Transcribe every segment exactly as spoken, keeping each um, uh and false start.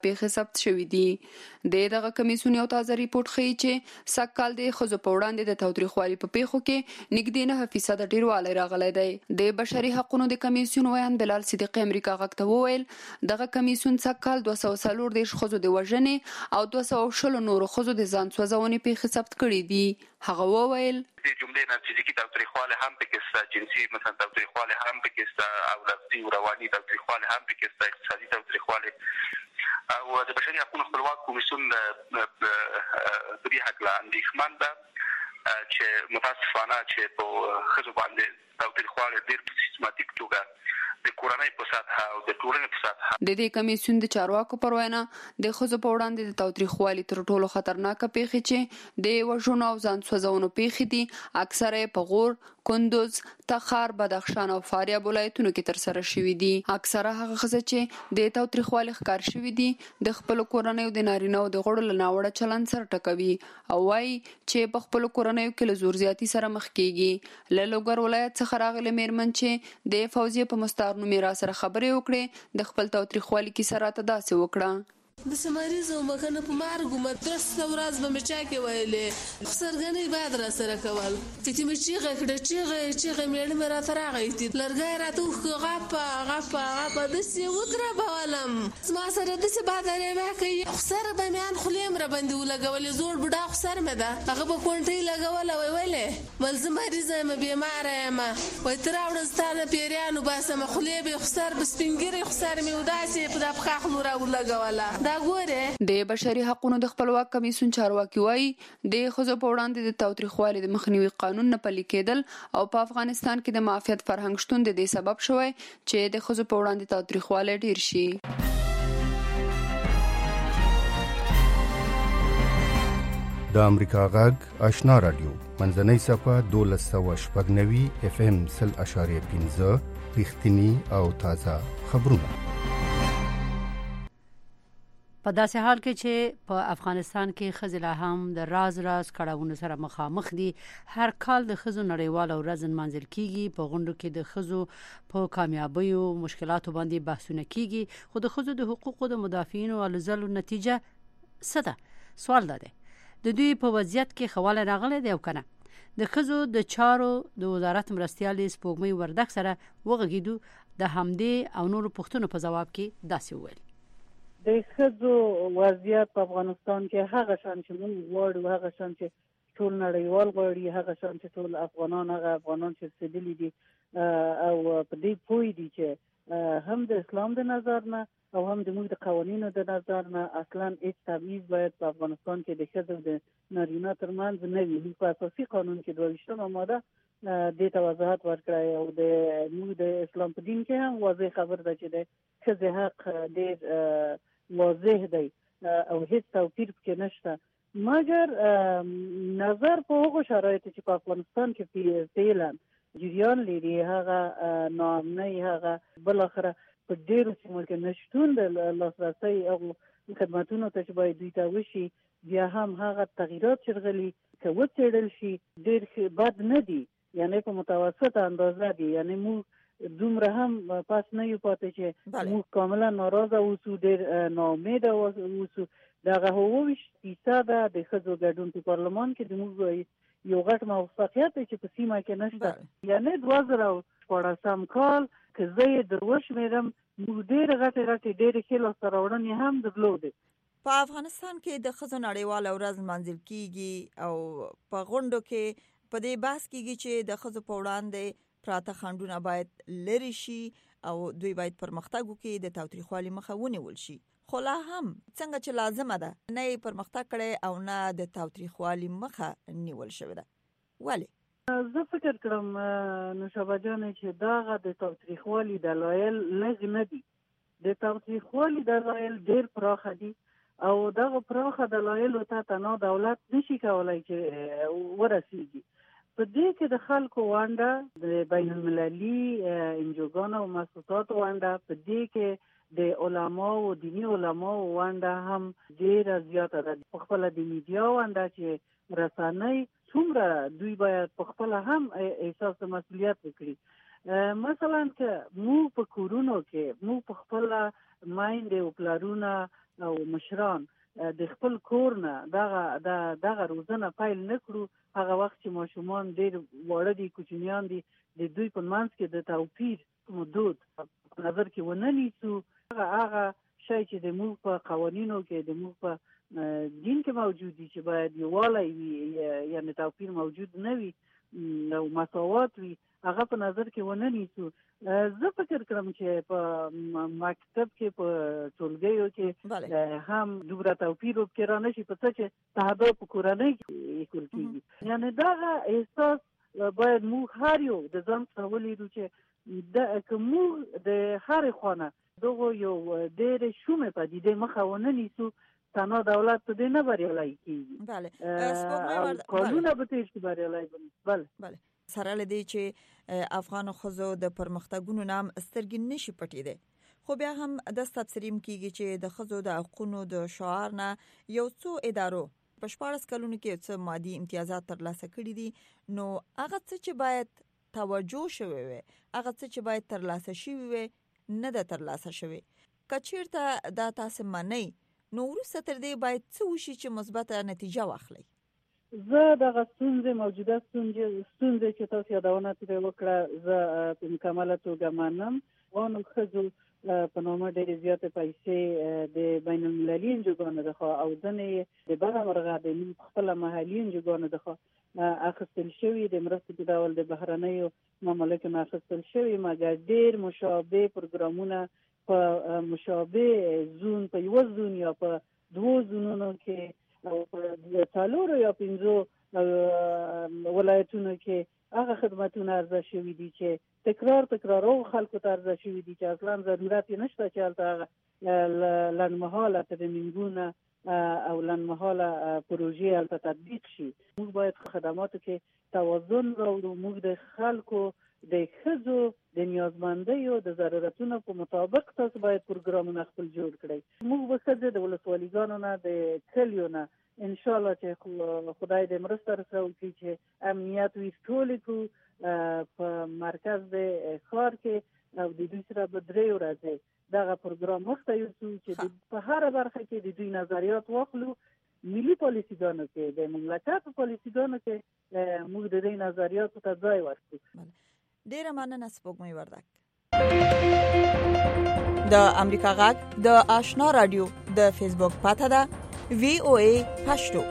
پیښې ثبت شوې دي. د دغه کمیسیون یو تازه ریپورت ښیي چې سږکال د ښځو په وړاندې د تاوتریخوالي په پیښو کې نږدې نهه فیصده ډیروالی راغلی دی. د بشري حقوقو د کمیسیون ویان بلال صدیقی امریکا غږ ته وویل دغه کمیسیون سږکال دوه سوه څلور دېرش ښځو د وژنې او دوه سوه شلو نورو ښځو د ځان سوځونې پیښې ثبت کړي دي. هغه وویل د جملې نه فزیکي تاوتریخوالی هم پکې شته، جنسي مثلا تاوتریخوالی هم پکې شته، او لفظي او رواني تاوتریخوالی هم پکې شته، اقتصادي تاوتریخوالی. او د بشري حقوقو خپلواک کمیسیون په دې هکله اندېښمن ده چې متاسفانه چې په ښځو باندې تاوتریخوالی ډېر په سیستماتیک توګه د کورنۍ په سطحه او د ټولنې په سطحه. د دې کمیسیون د چارواکو پر وینا د ښځو په وړاندې د تاوتریخوالي تر ټولو خطرناکه پیښې چې د وژنو او ځان سوځونو پیښې دي اکثره یې په غور، کندوز، تخار، بدخشان او فاریاب ولایتونو کې تر سره شوي دي. اکثره هغه ښځې چې د تاوتریخوالي ښکار شوي دي د خپلو کورنیو د نارینه‌و د غړو له ناوړه چلند سره ټکوي او وایي چې په خپلو کورنیو کې له زور زیاتي سره مخ کیږي. له لوګر ولایت څخه راغلې میرمن چې د فوزیه په مستعار نومې را سره خبرې وکړې د خپل تاوتریخوالي کیسه راته داسې وکړه. د سمریز او مکنه په مارګو ما درسته ورځ به مې چا کې ویلې سرګنې بعد را سره کول چې مې چیغه کړه چیغه چیغه مې مې را تر غیتي لرګای را ته غاپا غاپا غاپا د سی ودره بولم ما سره د سی بعد نه ما کوي خسر به مې ان خلیم را باندې ولګول زوړ بډا خسر مې ده هغه په کونټي لګول وی ویلې ملزم مریض مې بیمار یم وای تر اورستانه پیریانو باسم خلې به خسر بسپینګری خسر مې وداسې په د بخاخ نور ولګوله. د بشري حقوقو د خپلواک کمیسیون چارواکي وایي د ښځو په وړاندې د تاوتریخوالي د مخنیوي قانون نه پلي کېدل او په افغانستان کې د معافیت فرهنګ شتون د دې سبب شوی چې د ښځو په وړاندې تاوتریخوالی ډیر شي. د امریکا غږ آشنا رادیو منځنۍ صفحه دولس سوه شپږ نوي اف ام سل اشاریه پنځه رښتیني او تازه خبرونه. په داسې حال کې چې په افغانستان کې ښځې لا هم د راز راز کړاوونو سره مخامخ دي. هر کال د ښځو نړیواله ورځ نمانځل کیږي. په غونډو کې د ښځو په کامیابیو مشکلاتو باندې بحثونه کیږي، خو د ښځو د حقوقو د مدافعینو الزلو نتیجه څه ده؟ سوال دا دی د دوی په وضعیت کې خواله راغلی دی او کنه. د ښځو د چارو د وزارت مرستیالې سپوږمۍ وردګ سره وغږیدو د همدې او نورو پوښتنو په ځواب کې داسې وویل. د ښځو وضعیت په افغانستان کې هغه شان چې موږ غواړو، هغه شان چې ټول نړیوال غواړي، هغه شان چې ټول افغانان هغه افغانان چې رسېدلي دي او په دې پوه دي چې هم د اسلام د نظر نه او هم د موږ د قوانینو د نظر نه اصلا هیڅ تبعیض باید په افغانستان کې د ښځو د نارینه ترمنځ نه وي. په اساسي قانون کې دوه ویشتمه ماده دې ته وضاحت ورکړی او د موږ د اسلام په دین کې هم واضح خبر ده چې د ښځې حق ډېر واضح دی او هیڅ توپیر پکې نشته، مګر نظر په هغو شرایطو چې په افغانستان کې فعلا جریان لري هغه ناامنۍ، هغه بالاخره په ډېرو سیمو کې نشتون د لاسرسي هغو خدمتونو ته چې باید دوی ته وشي، بیا هم هغه تغییرات چې راغلي که وڅېړل شي ډېر بد نه دي، یعنې په متوسطه اندازه دي. یعنې موږ دومره هم پاس نه یو پاتې چې موږ کاملا ناراضه اوسو، ډېر ناامیده اوسو. دغه اووه فیصده د ښځو ګډون په پارلمان کې د موږ یو غټ موفقیت دی چې په سیمه کې نشته. یعنې دوه زره شپاړسم کال که زه یې در وشمېرم موږ ډېرې غټې غټې ډېرې ښې لاسته راوړنې هم درلودې. په افغانستان کې د ښځو نړیواله ورځ نمانځل کیږي او په غونډو کې په دې بحث کیږي چې د ښځو په وړاندې پراته خنډونه باید لرې شي او دوی باید پرمختګ وکړي، د تاوتریخوالي مخه ونیول شي. خو لا هم څنګه چې لازمه ده نه یې پرمختګ کړی او نه د تاوتریخوالي مخه نیول شوې ده. ولې؟ زه فکر کړم نوشابه جانې چې دغه د تاوتریخوالي دلایل لږ نه دي. د تاوتریخوالي دلایل ډېر پراخه دي او دغه پراخه دلایلو ته تنها دولت نشي کولی چې ورسیږي. په دې کې د خلکو ونډه، د بین المللي انجوګانو او مؤسساتو ونډه، په دې کې د علماو دیني علماو ونډه هم ډېره زیاته ده. په خپله د میډیا ونډه چې رسنۍ څومره دوی باید په خپله هم احساس د مسؤلیت وکړي. مثلا که موږ په کورونو کې موږ په خپل مایندې او پلارونه او مشران د خپل کور نه دغه دغه روزنه پیل نه کړو، هغه وخت چې ماشومان ډېر واړه دي، کوچنیان دي، د دوی په منځ کې د توپیر حدود په نظر کې ونه نیسو، هغه شی چې د موږ په قوانینو کې د موږ په دین کې موجود دي چې باید یووالی وي، یعنی توپیر موجود نه وي او مساوات وي، هغه په نظر کې ونه نیسو. زه فکر کوم چې په مکتب کې په ټولګیو کې هم دومره توپیر وکړي را نشي، په څه چې تهداب په کورنۍ کې ایښودل کېږي. یعنی دغه احساس باید موږ هر یو د ځان څخه ولیدو چې که موږ د هرې خوا نه دغه یو ډېرې شومې پدیدې مخه ونه نیسو، تنها دولت په دې نه بریالی کېږي، کارونه به تېر شي بریالی به. بله سره له دې چې افغان ښځو د پرمختګونو نام سترګې نشي پټېدی، خو بیا هم داسې تبصریم کېږي چې د ښځو د حقونو د شعار نه یو څو ادارو په شپاړس کلونو کې څه مادي امتیازات ترلاسه کړي دي، نو هغه څه چې باید توجه شوی وي، هغه څه چې باید ترلاسه شوی وي نه ده ترلاسه شوی. که چېرته دا تاسې منئ نو وروسته تر دې باید څه وشي چې مثبته نتیجه واخلئ؟ زه دغه ستونزې موجوده ستونزې چې تاسو یادونه ترې وکړه زه په مکمله توګه منم. افغانو ښځو په نامه ډېرې زیاتې پیسې د بین المللي انجوګانو څخه او ځینې د بره مرغه د خپله محلي انجوګانو څخه اخیستل شوي، د مرستې په ډول د بهرنیو مملکو نه اخیستل شوي، مګر ډېر مشابه پروګرامونه په مشابه زون په یو زون یا په دوو زونونو کې او په څلورو یا پنځو ولایتونو کې هغه خدمتونه عرضه شوي دي چې تکرار تکرار او خلکو ته عرضه شوي دي چې اصلا ضرورت یې نشته چې هلته هغه لنډمهاله ترمینګونه او لنډمهاله پروژې هلته تطبیق شي. موږ باید خدماتو کې توازن راوړو، موږ د خلکو د ښځو د نیازمندیو د ضرورتونو په مطابق تاسو باید پروګرامونه خپل جوړ کړئ. موږ به ښځې د ولسوالیګانو نه د کلیو نه انشاءالله چې خدای دې مرسته راسره وکړي چې امنیت وي ټولې کړو په مرکز د ښار کې او د دوی سره به درې ورځې دغه پروګرام مخته یوسو چې په هره برخه کې د دوی نظریات واخلو. ملي پالیسیګانو کې د مملکت پالیسیګانو کې موږ د دې نظریاتو ته ځای ورکړو. ډیره مننه سپوږمۍ وردک. د امریکا غږ د آشنا رادیو د فیسبوک پاته ده وی او ای پښتو.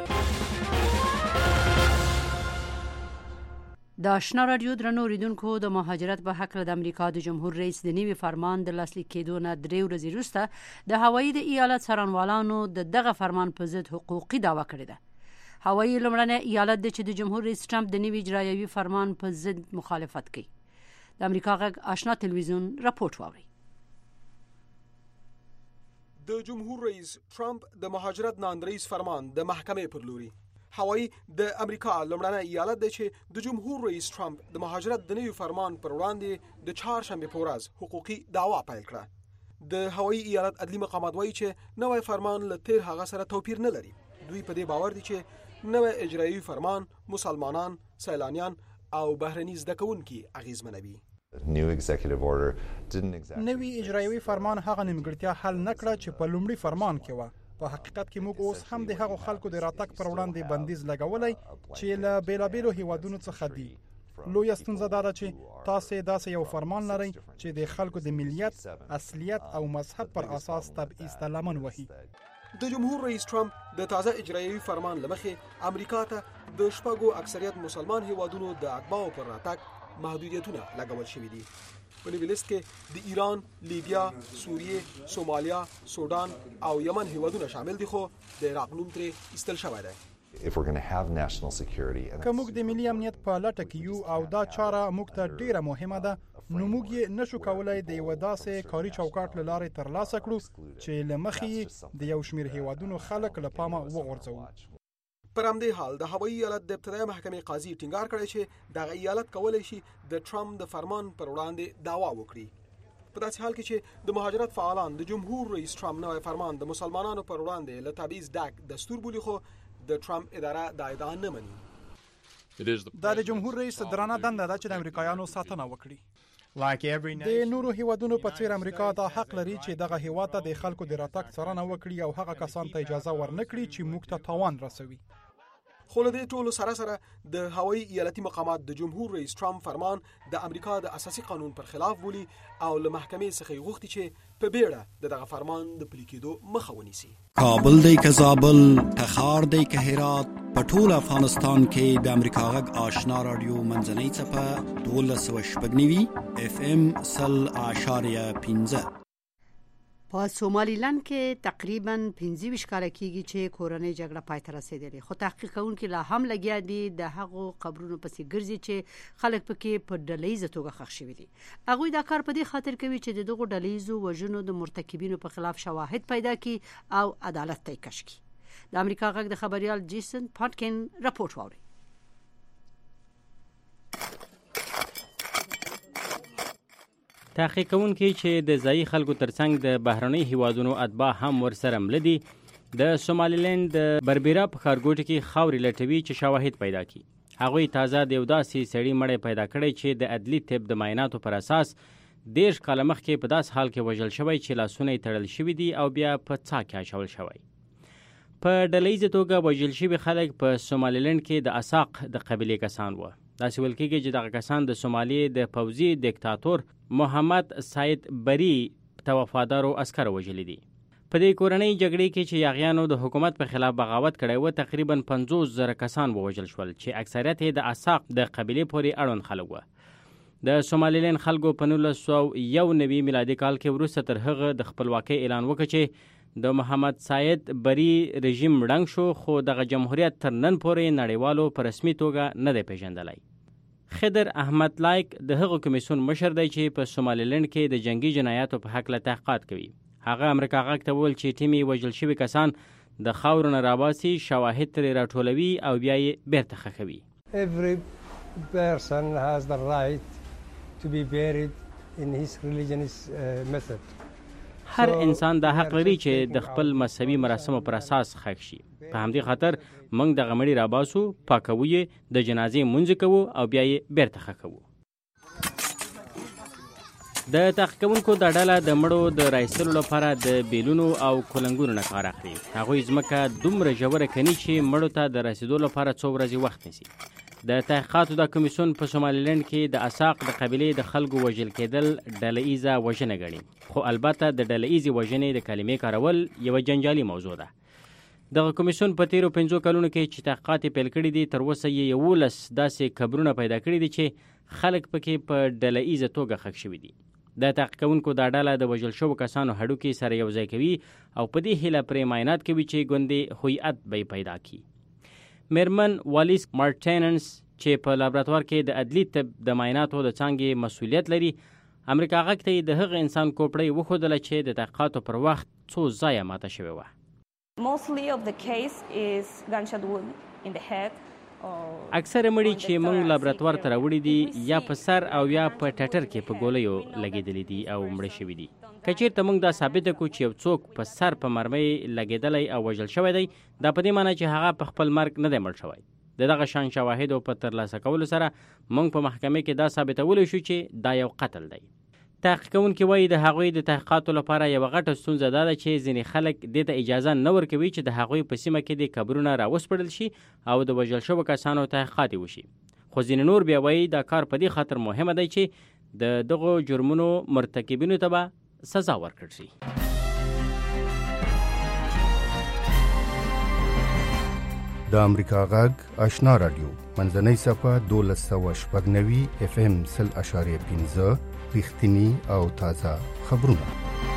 د آشنا رادیو درنو اوریدونکو، د مهاجرت په حق د امریکا د جمهور رئیس د نوي فرمان د لاسلیک کېدو نه درې ورځې وروسته د هوایي د ایالت څارنوالانو د دغه فرمان په ضد حقوقي دعوه کړې ده. هوایي لومړنی ایالت دی چې د جمهور رئیس ټرمپ د نوي اجرایوي فرمان په ضد مخالفت کوي. د امریکا غږ آشنا تلویزیون راپورټ واوري. د جمهور رئیس ټرمپ د مهاجرت ناندریز فرمان د محکمې پر لوري. هوایي د امریکا لومړنی ایالت دی چې د جمهور رئیس ټرمپ د مهاجرت د نوي فرمان پر وړاندې د چهارشنبه په ورځ حقوقي دعوا پیل کړه. د هوایي ایالت عدلي مقامات وایي چې نوی فرمان له تیر هغه سره توپیر نه لري. دوی په دې باور دي چې نوی اجرایوي فرمان مسلمانان، سیلانیان او بهرني زده کوونکي اغیزمنوي. نوی اجرایوي فرمان هغه نیمګړتیا حل نکړه چې په لومړي فرمان کې و. په حقیقت کې موږ اوس هم د هغو خلکو د راتګ پر وړاندې بندیز لګولای چې له بیلابیلو هیوادونو څخه دي. لویه ستونزه دا ده چې تاسو داسې یو فرمان لرئ چې د خلکو د ملیت، اصلیت او مذهب پر اساس تبعیض ته لمن وهي. د جمهور رئیس ټرمپ د تازه اجرایوي فرمان لمخې امریکا ته د شپږو اکثریت مسلمان هیوادونو د اتباعو پر راتګ محدودیتونه لګول شوي دي. په نوي لیست کې د ایران، لیبیا، سوریه، سومالیا، سودان او یمن هیوادونه شامل دي، خو د عراق نوم ترې ایستل شوی دی. که موږ د ملي امنیت په لټه کې یو او دا چاره موږ ته ډیره مهمه ده، نو موږ یې نشو کولای د یو داسې کاري چوکاټ له لارې ترلاسه کړو چې له مخې د یو شمېر هیوادونو خلک له پامه وغورځوو. پر همدې حال د هوایي ایالت د ابتدایي محکمې قاضي ټینګار کړی چې دغه ایالت کولی شي د ټرمپ د فرمان پر وړاندې دعوا وکړي. په داسې حال کې چې د مهاجرت فعالان د جمهور رئیس ټرمپ نوی فرمان د مسلمانانو پر وړاندې له تبعیض ډک دستور بولي، خو د ټرمپ اداره دا ادعا نه مني. دا د جمهور رئیس درانه دنده ده چې د امریکایانو ساتنه وکړي. د نورو هیوادونو په څیر امریکا دا حق لري چې دغه هیواد ته د خلکو د راتګ څارنه وکړي او هغه کسان ته اجازه ورنکړي چې موږ ته تاوان رسوي. خو له دې ټولو سره سره د هوایي ایالتي مقامات د جمهور رئیس ټرمپ فرمان د امریکا د اساسي قانون پر خلاف بولي او له محکمې څخه غوښتي چې په بیړه د دغه فرمان د پلي کېدو مخه ونیسي. کابل دی که زابل، تخار دی که هرات، په ټول افغانستان کې د امریکا غږ آشنا رادیو منځنۍ څپه دولس سوه شپږ نوي اف ام سل اعشاریه پنځه. په سومالیلند کې تقریبا پنځه ویشت کاله کېږي چې کورنۍ جګړه پای ته رسېدلې، خو تحقیق کوونکي لا هم لګیا دي د هغو قبرونو پسې ګرځي چې خلک پکې په ډلهییزه توګه ښخ شوي دي. هغوی دا کار په دې خاطر کوي چې د دغو ډلهییزو وژنو د مرتکبینو په خلاف شواهد پیدا کړي او عدالت ته یې کش کړي. د امریکا غږ د خبريال جیسن پاتکن راپورټ واوري. تحقیق کوونکي چې د ځایي خلکو ترڅنګ د بهرنۍ هیوادونو اتباع هم ورسره ملدي د سومالیلند د بربیرا په ښارګوټي کې خاورې لټوي چې شواهد پیدا کړي. هغوی تازه د یو داسې سړي مړی پیدا کړی چې د عدلي طب د معایناتو پر اساس دېرش کاله مخکې په داس حال کې وژل شوی چې لاسونه یې تړل شوي دي او بیا په څاه کې اچول شوی. په ډلهییزه توګه وژل شوي خلک په سومالیلند کې د اساق د قبیلې کسان وو. داسې ویل کېږي چې دغه کسان د سومالي د پوځي دیکتاتور محمد سعید بری ته وفادارو عسکر وژلي دي. په دې کورنۍ جګړې کې چې یاغیانو د حکومت په خلاف بغاوت کړی و، تقریبا پنځوس زره کسان ووژل شول چې اکثریت یې د اساق د قبیلې پورې اړوند خلک وو. د سومالیلند خلکو په نولس سوه یو نوي میلادي کال کې وروسته تر هغه د خپلواکۍ اعلان وکړ چې د محمد سعید بری رژیم ړنګ شو، خو دغه جمهوریت تر نن پورې نړیوالو په رسمي توګه نه دی پیژندلی. خضر احمد لایک د هغو کمیسیون مشر دی چې په سومالیلند کې د جنگي جنایاتو په هکله تحقیقات کوي. هغه امریکا غږ ته وویل چې ټیم یې وژل شوي کسان د خاورو نه راباسي، شواهد ترې راټولوي او بیا یې بیرته ښخوي. Every person has the right to be buried in his religious uh, method. هر انسان د حق لري چې د خپل مذهبي مراسمو پر اساس ښخ شي. په همدې خاطر موږ دغه مړي راباسو، پاکوو یې، د جنازې مونځ کوو او بیا یې بیرته ښخوو. د تحقیق کوونکو دا ډله د مړو د رایستلو لپاره د بیلونو او کولنګونو نه کار اخلي. هغوی ځمکه دومره ژوره کني چې مړو ته د رسیدو لپاره څو ورځې وخت نیسي. د تحقیقاتو د کمیسیون په سومالیلند کې د اساق د قبیلې د خلکو وژل کېدل ډلهییزه وژنه ګڼي، خو البته د ډلهییزې وژنې د کلمې کارول یوه جنجالي موضوع ده. دغه کمیسیون په تیرو پنځو کلونو کې چې تحقیقات یې پیل کړي دي، تر اوسه یې یولس داسې قبرونه پیدا کړي دي چې خلک پکې په ډلهییزه توګه ښخ شوي دي. د تحقیق کوونکو دا ډله د وژل شوو کسانو هډوکي سره یو ځای کوي او په دې هیله پرې معاینات کوي چې ګوندې هویت به یې پیدا کړي. میرمن والیس مارټیننس چې په لابراتوار کې د عدلي طب د معایناتو د څانګې مسؤلیت لري، امریکا غږ ته د هغه انسان کوپړۍ وښودله چې د تحقیقاتو پر وخت څو ځایه ماته شوې وه. اکثره مړي چې موږ لابراتوار ته راوړي دي یا په سر او یا په ټټر کې په ګولیو لګېدلي دي او مړه شوي دي. که چېرته موږ دا ثابته کړو چې یو څوک په سر په مرمۍ لګېدلی او وژل شوی دی، دا په دې معنی چې هغه په خپل مرګ نه دی مړ شوی. د دغه شان شواهدو په ترلاسه کولو سره موږ په محکمې کې دا ثابتولی شو چې دا یو قتل دی. تحقیق کوونکي وایي د هغوی د تحقیقاتو لپاره یوه غټه ستونزه دا ده چې ځینې خلک دې ته اجازه نه ورکوي چې د هغوی په سیمه کې د قبرونه راوسپړل شي او د وژل شوو کسانو تحقیقات یې وشي. خو ځینې نور بیا وایي دا کار په دې خاطر مهمه دی چې د دغو جرمونو مرتکبینو ته به سزا ورکړل شي. د امریکا غږ آشنا رادیو منځنۍ صفه دولس سوه شپږ نوي اف ام سل اعشاریه پنځه رښتینی او تازه خبرونه.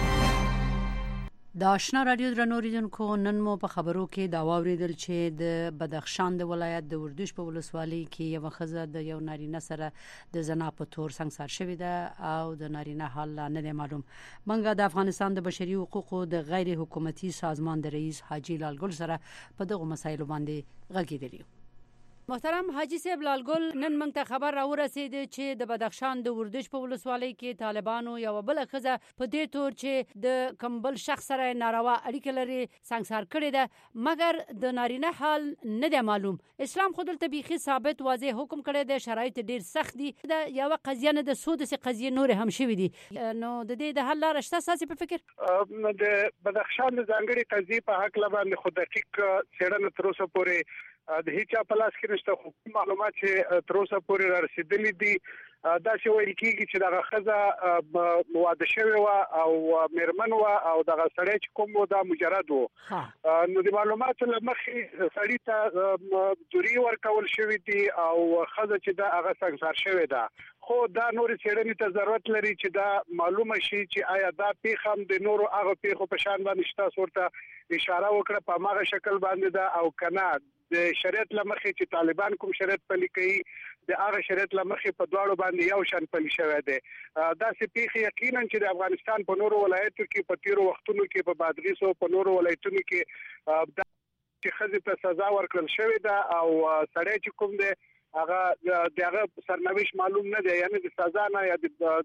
د آشنا رادیو درنو اوریدونکو، نن مو په خبرو کې دا واوریدل چې د بدخشان د ولایت د وردوش په ولسوالۍ کې یوه ښځه د یو نارینه سره د زنا په تور سنګسار شوې ده او د نارینه حال لا نه دی معلوم. موږ د افغانستان د بشري حقوقو د غیر حکومتي سازمان د رئیس حاجي لال ګل سره په دغو مسایلو باندې غږېدلي یو. محترم حاجی صاحب لالګل نن موږ ته خبر راورسید چې د بدخشان د وردش په ولسوالۍ کې طالبانو یو بل خزه په دې تور چې د کمبل شخص سره ناروا اړیکه لري سنگسار کړی ده مګر د نارینه حال نه دی معلوم. اسلام خود ته بيخي ثابت واضح حکم کړی دی شرایط ډیر سخت دي دا یو قضیه نه د سود سي قضیه نور هم شوې دي نو د دې د حل لار شته ساسي په فکر د بدخشان د ځانګړي قضیه په حق لباندې خو دقیق څېړنه تر اوسه پورې د هیڅ په لاس کې نشته خو معلومات چې تر اوسه پورې را رسیدلي دي دا چې ویل کېږي چې دغه خزه واده شوی و او میرمن و او دغه سړی چې کوم و دا مجرد و نو د معلوماتو له مخې سړی ته دوری ورکول شوی دي او خزه چې دا هغه سنگسار شوی ده خو دا نور څېړنې ته ضرورت لري چې دا معلومه شي چې آیا دا پیښه هم د نورو هغه پیښو په شان باندې شته ورته اشاره وکړه په هغه شکل باندې دا او کنه د شریعت لمخې چې طالبان کوم شریعت پلي کوي د هغه شریعت لمخې په دواړو باندې یو شان پلي شوی دی دا سې پیښې یقینا چې د افغانستان په نورو ولایتو کې په تیرو وختونو کې په بادغیس او په نورو ولایتونو کې د چې خزې ته سزا ورکړل شوې ده او سړی چې کوم دی هغه دغه سرنوشت معلوم نه دی یعنی د سزا نه یا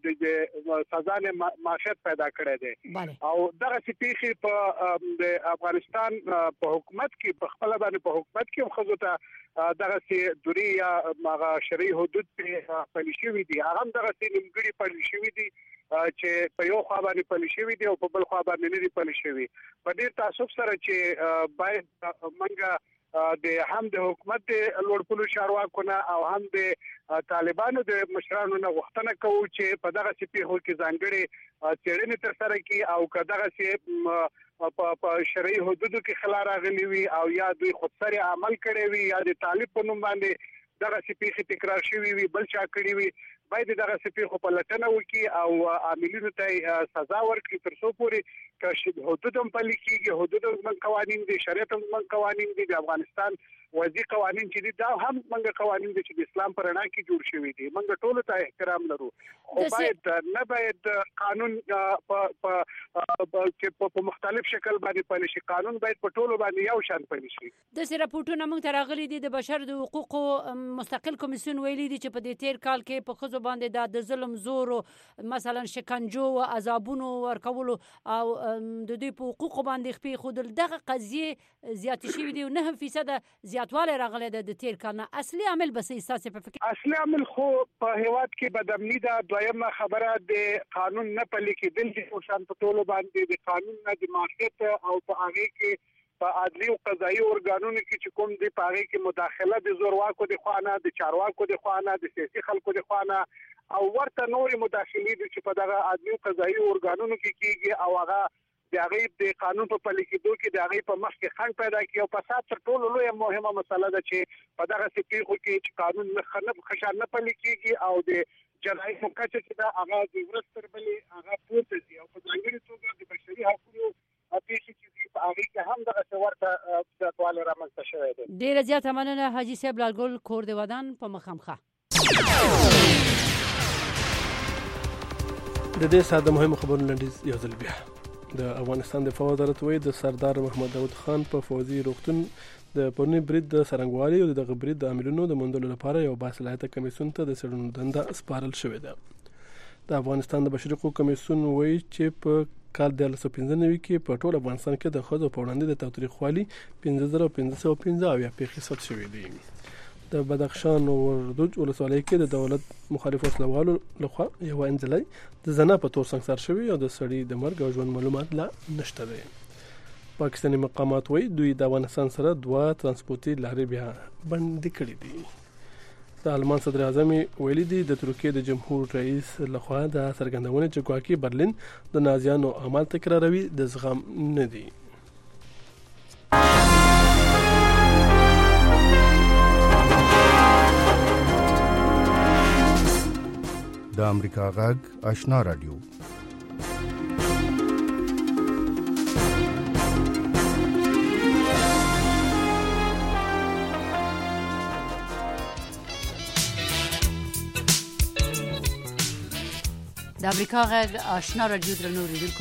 د سزا نه معافیت پیدا کړی دی او دغه سپیخي په د افغانستان په حکومت کې په خپل باندې په حکومت کې خو ته دغه سي دوری یا هغه شرعي حدود په پالیشي دي هغه دغه سي نیمګړي پالیشي دي چې په یو خوا باندې پالیشي دي او په بل خوا باندې نه دي پالیشي په ډیر تعصب سره چې باید منګه د هم د حکومت د لوړپلو چارواکو او هم د طالبانو د مشرانو نه غوښتنه کوو چې په دغه سپیخو کې ځانګړي څېړنې تر سره کړي او کداغه سي په شرعي حدودو کې خلا راغلي وي او یا دوی خودسري عمل کړي وي یا د طالب په نوم باندې دغه سپیخي تکرار شوی وي بل چا کړی وي باید دغه سپیخو په لټنه وکړي او عاملینو ته سزا ورکړي تر څو پورې چې حدود هم پلي کیږي حدود هم قوانين دي شریعت هم قوانين دي د افغانستان وځي قوانين چې دي دا هم موږ قوانين دي چې د اسلام پر رڼا کې جوړ شوی دي موږ ټول ته احترام لرو خو باید نه باید قانون په په مختلف شکل باندې پلي شي قانون باید په ټولو باندې یو شان پلي شي د سره راپورټونه موږ ته راغلي دي د بشر د حقوقو مستقل کمیسیون ویلي دي چې په دې تیر کال کې په خزو باندې د ظلم زور مثلا شکنجو او عذابونو ورکول او د دوی په حقوق باندې خپې خودل دغه قضیه زیات شي دي نه فیصد زیاتواله راغله د تیر کال نه اصلي عامل بس اساس په فکر اصلي عامل خو په هیواد کې بدامنی دا دویمه خبره د قانون نه پلي کېدل دي او شان په ټولو باندې د قانون نه د معافیت او په هغه کې په عدلي او قضایي ارګانونو کې چې کوم دی په هغه کې مداخله د زورواکو د خوانه د چارواکو د خوانه د سیاسي خلکو د خوانه او ورته نورې مداخلې دي چې په دغه عدلي او قضایي ارګانونو کې کیږي او هغه د هغه د قانون په پلي کېدو کې د هغه په مخ کې خنډ پیدا کیږي او فساد تر ټولو لویه مهمه مسله ده چې په دغه سپیخو کې چې قانون نه خنب خشان نه پلي کیږي او د جرایمو کچه چې دا هغه د ورځ تر بلې هغه پورته دي او په ځانګړي توګه د بشري حقوقو اپیشي چې په هغه کې هم دغه ورته ځوال رامنځته شوی دی. ډیره زیاته مننه حاجی صاحب لالګل کور د ودان په مخامخه د دې ساده مهمه خبرونه لنډیز یو ځل بیا د افغانستان د دفاع وزارت وایي د سردار محمد داود خان په فوزي روغتون د پرونی برید د سرنګوالي او د برید د عاملونو د موندلو لپاره یو باصلاحیته کمیسیون ته د څېړنو دنده سپارل شوې ده. د افغانستان د بشري حقوقو کمیسیون وایي چې په کال د لس پنځه نوي کې په ټول افغانستان کې د ښځو په وړاندې د تاوتریخوالي پنځه زره پنځه سوه پنځه اویا پیښې ثبت شوې دي. د بدخشان او وردوج ولسوالۍ کې د دولت مخالف وسلوالو لخوا یو انځلۍ د زنا په تور سنگسار شوی او د سړي د مرګ او ژوند معلومات لا نشته دي. پاکستاني مقامات وایي دوی د افغانستان سره دوه ترانسپورتي لارې بیا بندي کړې دي. د آلمان صدر اعظم ویلي دي د ترکیې د جمهور رئیس لخوا د څرګندونې چې ګواکې برلین د نازیانو اعمال تکراروي د زغم نه دي. د امریکا غږ آشنا رادیو د امریکا غږ آشنا رادیو درنو ریډونکو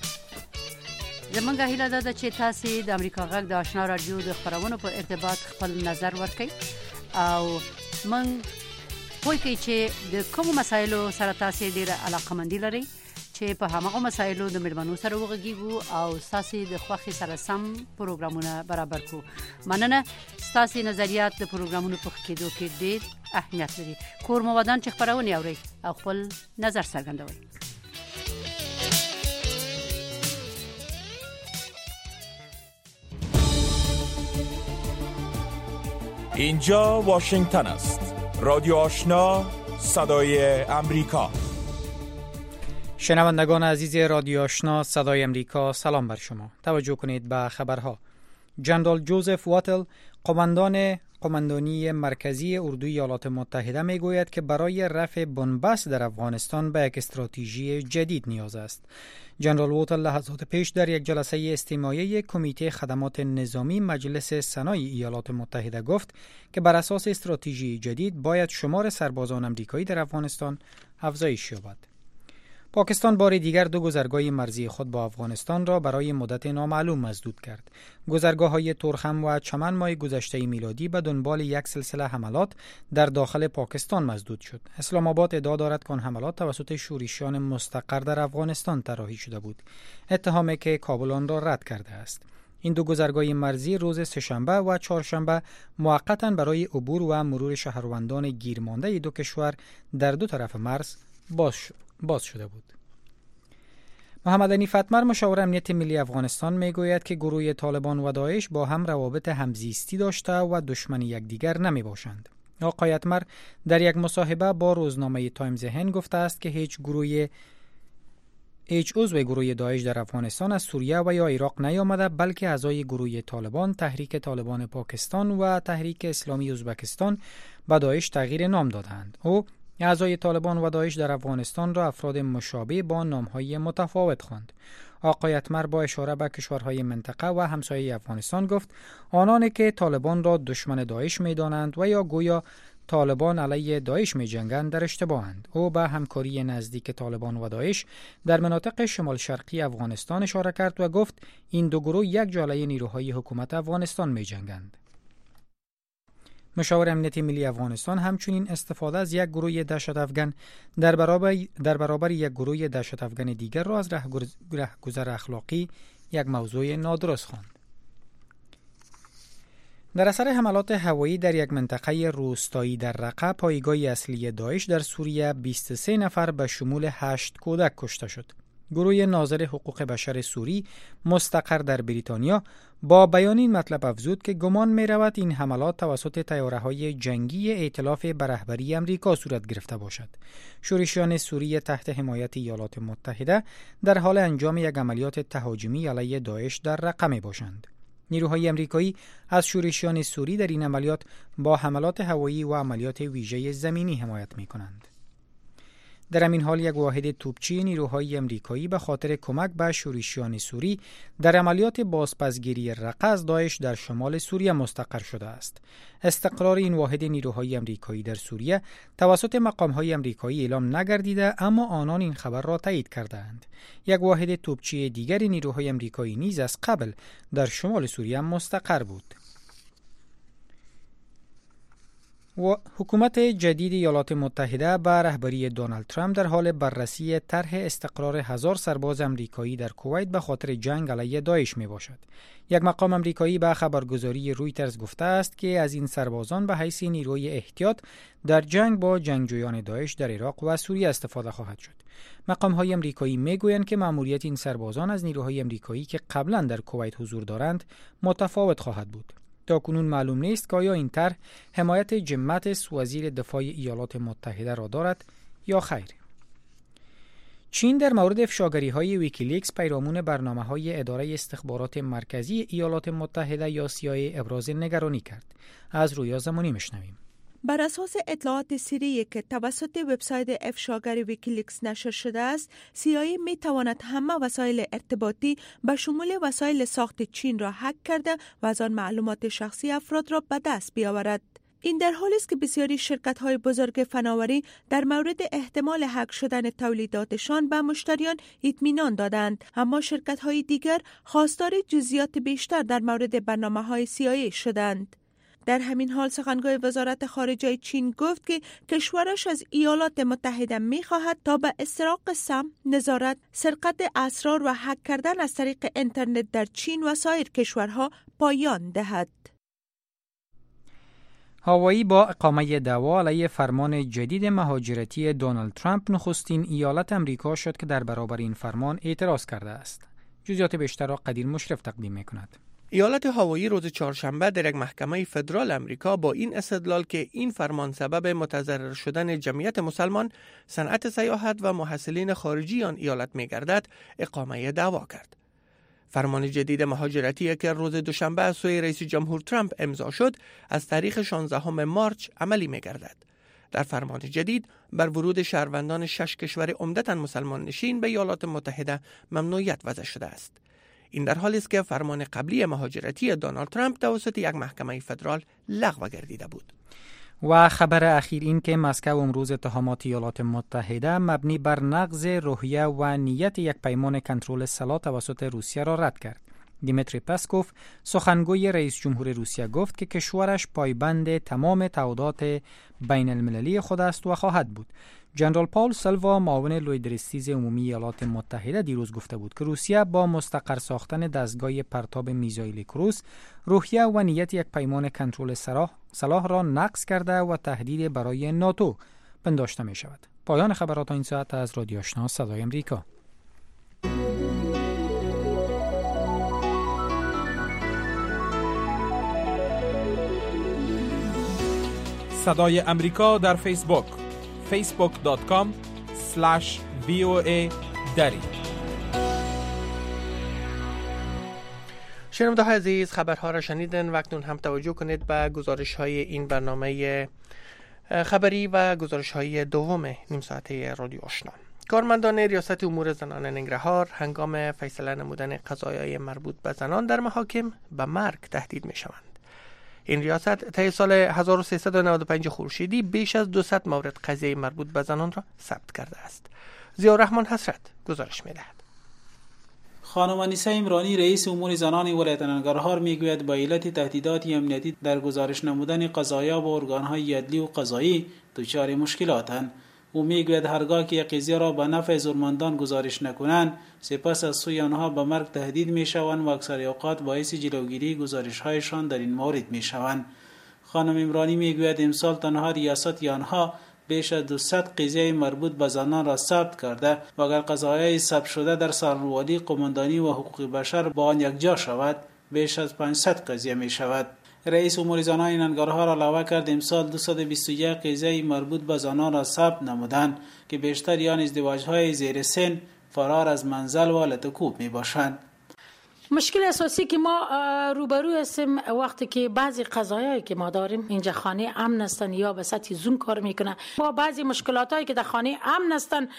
زمونږ هیله ده چې تاسو د امریکا غږ د آشنا رادیو د خبرونو په ارتباط خپل نظر ورکړئ او من پوه کې چې د کوم مسایلو سره تاسو ډیره علاقمندي لرئ چې په هغه مسایلو د مېرمنو سره وغږیږو او تاسو د خوښي سره سم پروګرامونه برابر کو. مننه. تاسو نظریات د پروګرامونو په کېدو کې ډېر اهمیت لري. کور مو ودان چې خبرونه اوري او خپل نظر څرګندوي. اینجا واشنگتن است. رادیو آشنا، صدای امریکا. شنوندگان عزیز رادیو آشنا صدای امریکا، سلام بر شما. توجه کنید به خبرها. جنرال جوزف واتل، قماندان قماندانی مرکزی اردوی ایالات متحده میگوید که برای رفع بنبست در افغانستان به یک استراتژی جدید نیاز است. جنرال واتل لحظات پیش در یک جلسه استماعی کمیته خدمات نظامی مجلس سنای ایالات متحده گفت که بر اساس استراتژی جدید باید شمار سربازان آمریکایی در افغانستان افزایش یابد. پاکستان بار دیگر دو گذرگاه مرزی خود با افغانستان را برای مدت نامعلوم مسدود کرد. گذرگاه‌های تورخم و چمن ماه گذشته میلادی به دنبال یک سلسله حملات در داخل پاکستان مسدود شد. اسلام آباد ادعا دارد که آن حملات توسط شورشیان مستقر در افغانستان طراحی شده بود، اتهامی که کابل آن را رد کرده است. این دو گذرگاه مرزی روز سه‌شنبه و چهارشنبه موقتا برای عبور و مرور شهروندان گیرمانده دو کشور در دو طرف مرز باز شد. باز شده بود. محمد حنیف اتمر، مشاور امنیت ملی افغانستان، میگوید که گروه طالبان و داعش با هم روابط همزیستی داشته و دشمن یکدیگر نمی باشند. آقای اتمر در یک مصاحبه با روزنامه تایمز هند گفته است که هیچ گروه هیچ عضو گروه داعش در افغانستان از سوریه و یا عراق نیامده، بلکه اعضای گروه طالبان، تحریک طالبان پاکستان و تحریک اسلامی ازبکستان به داعش تغییر نام دادند. او اعضای طالبان و داعش در افغانستان را افراد مشابه با نام‌های متفاوت خواند. آقای اتمر با اشاره به کشورهای منطقه و همسایه افغانستان گفت آنانی که طالبان را دشمن داعش می‌دانند و یا گویا طالبان علیه داعش می‌جنگند در اشتباهند. او به همکاری نزدیک طالبان و داعش در مناطق شمال شرقی افغانستان اشاره کرد و گفت این دو گروه یک جا علیه نیروهای حکومت افغانستان می‌جنگند. مشاور امنیت ملی افغانستان همچنین استفاده از یک گروه دهشت افغان در برابر در برابر یک گروه دهشت افغان دیگر را از رهگذر اخلاقی یک موضوع نادرست خواند. در اثر حملات هوایی در یک منطقه روستایی در رقه، پایگاه اصلی داعش در سوریه، بیست و سه نفر به شمول هشت کودک کشته شد. گروه ناظر حقوق بشر سوری مستقر در بریتانیا با بیان این مطلب افزود که گمان می رود این حملات توسط طیاره‌های جنگی ائتلاف به رهبری امریکا صورت گرفته باشد. شورشیان سوری تحت حمایت ایالات متحده در حال انجام یک عملیات تهاجمی علیه داعش در رقه می باشند. نیروهای امریکایی از شورشیان سوری در این عملیات با حملات هوایی و عملیات ویژه زمینی حمایت می کنند. در همین حال یک واحد توپچی نیروهای امریکایی به خاطر کمک به شورشیان سوری در عملیات بازپسگیری رقه از داعش در شمال سوریه مستقر شده است. استقرار این واحد نیروهای امریکایی در سوریه توسط مقام‌های امریکایی اعلام نگردیده، اما آنان این خبر را تایید کردند. یک واحد توپچی دیگر نیروهای امریکایی نیز از قبل در شمال سوریه مستقر بود. و حکومت جدید ایالات متحده به رهبری دونالد ترامپ در حال بررسی طرح استقرار هزار سرباز امریکایی در کویت به خاطر جنگ علیه داعش می باشد. یک مقام امریکایی به خبرگزاری رویترز گفته است که از این سربازان به حیث نیروی احتیاط در جنگ با جنگجویان داعش در عراق و سوریه استفاده خواهد شد. مقام‌های امریکایی می‌گویند که مأموریت این سربازان از نیروهای امریکایی که قبلا در کویت حضور دارند متفاوت خواهد بود. تاکنون معلوم نیست که آیا این طرح حمایت جیم ماتیس وزیر دفاع ایالات متحده را دارد یا خیر. چین در مورد افشاگری‌های ویکیلیکس پیرامون برنامه‌های اداره استخبارات مرکزی ایالات متحده یا سی آی ای ابراز نگرانی کرد. از رویا زمانی میشنویم. بر اساس اطلاعات سری که توسط وبسایت افشاگری ویکیلیکس نشر شده است، سی آی ای می تواند همه وسایل ارتباطی به شمول وسایل ساخت چین را هک کرده و از آن معلومات شخصی افراد را به دست بیاورد. این در حالی است که بسیاری شرکت‌های بزرگ فناوری در مورد احتمال هک شدن تولیداتشان به مشتریان اطمینان دادند، اما شرکت‌های دیگر خواستار جزئیات بیشتر در مورد برنامه‌های سی آی ای شدند. در همین حال سخنگوی وزارت خارجه چین گفت که کشورش از ایالات متحده می‌خواهد تا به استراق سم، نظارت، سرقت اسرار و هک کردن از طریق اینترنت در چین و سایر کشورها پایان دهد. هاوایی با اقامه دعوا علیه فرمان جدید مهاجرتی دونالد ترامپ نخستین ایالت امریکا شد که در برابر این فرمان اعتراض کرده است. جزئیات بیشتر را قدیر مشرف تقدیم می‌کند. ایالت هاوایی روز چهارشنبه در یک محکمه فدرال امریکا با این استدلال که این فرمان سبب متضرر شدن جمعیت مسلمان، صنعت سیاحت و محصلین خارجی آن ایالت می‌گردد، اقامه دعوا کرد. فرمان جدید مهاجرتی که روز دوشنبه از سوی رئیس جمهور ترامپ امضا شد، از تاریخ شانزدهم مارچ عملی می‌گردد. در فرمان جدید بر ورود شهروندان شش کشور عمدتاً مسلمان نشین به ایالات متحده ممنوعیت وضع شده است. این در حالی است که فرمان قبلی مهاجرتی دونالد ترامپ توسط یک محکمه فدرال لغو گردیده بود. و خبر اخیر این که مسکو امروز اتهامات ایالات متحده مبنی بر نقض روحیه و نیت یک پیمان کنترل سلاح توسط روسیه را رد کرد. دیمیتری پسکوف سخنگوی رئیس جمهور روسیه گفت که کشورش پایبند تمام تعهدات بین المللی خود است و خواهد بود. جنرال پاول سلوا معاون لوی درستیز عمومی ایالات متحده دیروز گفته بود که روسیه با مستقر ساختن دستگاه پرتاب میزایل کروز روحیه و نیت یک پیمان کنترل سلاح را نقض کرده و تهدید برای ناتو پنداشته می شود. پایان خبرات این ساعت از رادیو آشنا صدای امریکا. صدای امریکا در فیسبوک فیسبوک دات کام اسلش وی او ای دری. شنونده های عزیز، خبرها را شنیدن و اکنون هم توجه کنید به گزارش های این برنامه خبری و گزارش های دوم نیم ساعته رادیو آشنا. کارمندان ریاست امور زنان ننگرهار هنگام فیصله نمودن قضایای مربوط به زنان در محاکم به مرگ تهدید می شوند. این ریاست طی سال هزار و سیصد و نود و پنج خورشیدی بیش از دویست مورد قضیه مربوط به زنان را ثبت کرده است. ضیاءالرحمن حسرت گزارش می‌دهد. خانم انیسه عمرانی رئیس امور زنان ولایت ننگرهار میگوید با علت تهدیدات امنیتی در گزارش نمودن قضایا با ارگان‌های عدلی و قضایی دچار مشکلاتند. او میگوید هرگاه که قضیه را به نفع زورمندان گزارش نکنند سپس از سوی آنها به مرگ تهدید میشوند و اکثر اوقات باعث جلوگیری گزارش‌هایشان در این مورد میشوند. خانم عمرانی میگوید امسال تنها ریاست آنها بیش از دویست قضیه مربوط به زنان را ثبت کرده و اگر قضایای ثبت شده در سرنوالی قماندانی و حقوق بشر با آن یکجا شود بیش از پانصد قضیه می شود. رئیس امور زنان ننگرهار علاوه کرد امسال دویست و بیست و یک قضیه مربوط به زنان را ثبت نمودند که بیشتر آن ازدواج‌های زیر سن، فرار از منزل و لطکوب می باشند. مشکل اساسی که ما روبرو هستیم وقتی که بعضی قضایایی که ما داریم اینجا خانه امن هستن یا به سطح زون کار میکنن، با بعضی مشکلاتایی که در خانه امن هستن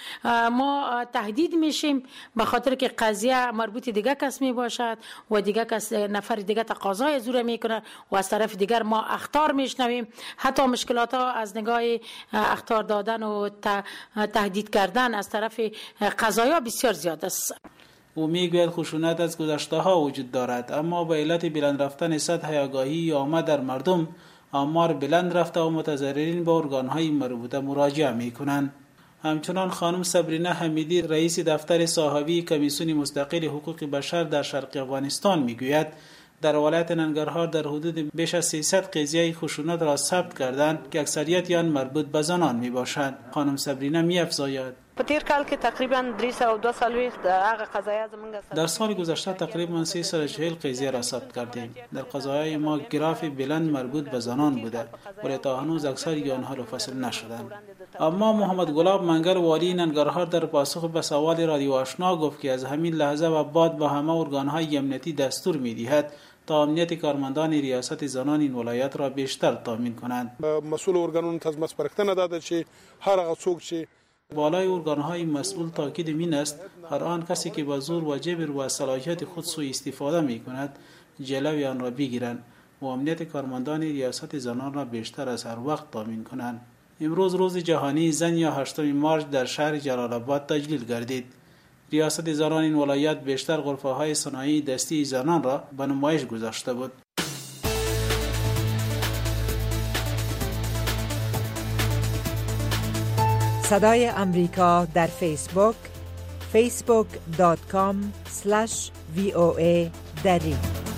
ما تهدید میشیم به خاطر که قضیه مربوط دیگه کس می باشد و دیگه کس نفر دیگه تقاضای زور میکنه و از طرف دیگر ما اخطار میشنویم. حتی مشکلات ها از نگاه اخطار دادن و تهدید کردن از طرف قضایا بسیار زیاد است. او میگوید خشونت از گذشته ها وجود دارد، اما با علت بلند رفتن سطح آگاهی عامه در مردم آمار بلند رفته و متضررین به ارگان‌های مربوطه مراجعه میکنند. همچنان خانم صبرینا حمیدی رئیس دفتر صاحبی کمیسیون مستقل حقوق بشر در شرق افغانستان میگوید در ولایت ننگرهار در حدود بیش از سیصد قضیه خشونت را ثبت کردند که اکثریت آن مربوط به زنان میباشند. خانم صبرینا میافزاید په تیر کال کې تقریبا درې سوه و دوه څلوېښت هغه قضایا زموږ در سال گذشته تقریبا سیصد و چهل قضیه را ثبت کردیم. در قضایای ما گراف بلند مربوط به زنان بوده ولی تا هنوز اکثر آنها را فصل نشدند. اما محمد گلاب منگر والی ننگرهار در پاسخ به سوال رادیو آشنا گفت که از همین لحظه و بعد به همه ارگان‌های امنیتی دستور می‌دهد تا امنیت کارمندان ریاست زنان این ولایت را بیشتر تامین کنند. مسئول ارگانونو ته سپارښتنه ده چې هر هغه څوک چې بالای ارگان‌های مسئول تاکید این است هر آن کسی که با زور و جبر و صلاحیت خود سوء استفاده می‌کند جلوی آن را بگیرند و امنیت کارمندان ریاست زنان را بیشتر از هر وقت تامین کنند. امروز روز جهانی زن یا هشتم مارچ در شهر جلال آباد تجلیل گردید. ریاست زنان این ولایت بیشتر غرفه‌های صنایع دستی زنان را به نمایش گذاشته بود. صدای امریکا در فیسبوک فیسبوک دات کام اسلش وی او ای دری.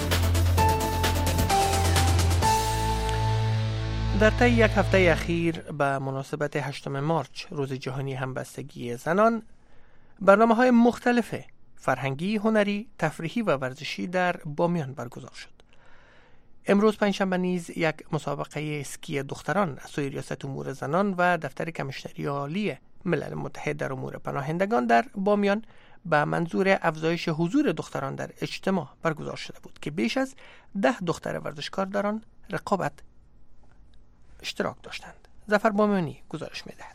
در طی یک هفته اخیر به مناسبت هشتم مارچ روز جهانی همبستگی زنان برنامه‌های مختلف فرهنگی، هنری، تفریحی و ورزشی در بامیان برگزار شد. امروز پنجشنبه نیز یک مسابقه اسکی دختران از سوی ریاست امور زنان و دفتر کمیشنری عالی ملل متحد در امور پناهندگان در بامیان به منظور افزایش حضور دختران در اجتماع برگزار شده بود که بیش از ده دختر ورزشکار در آن رقابت اشتراک داشتند. ظفر بامیانی گزارش می‌دهد.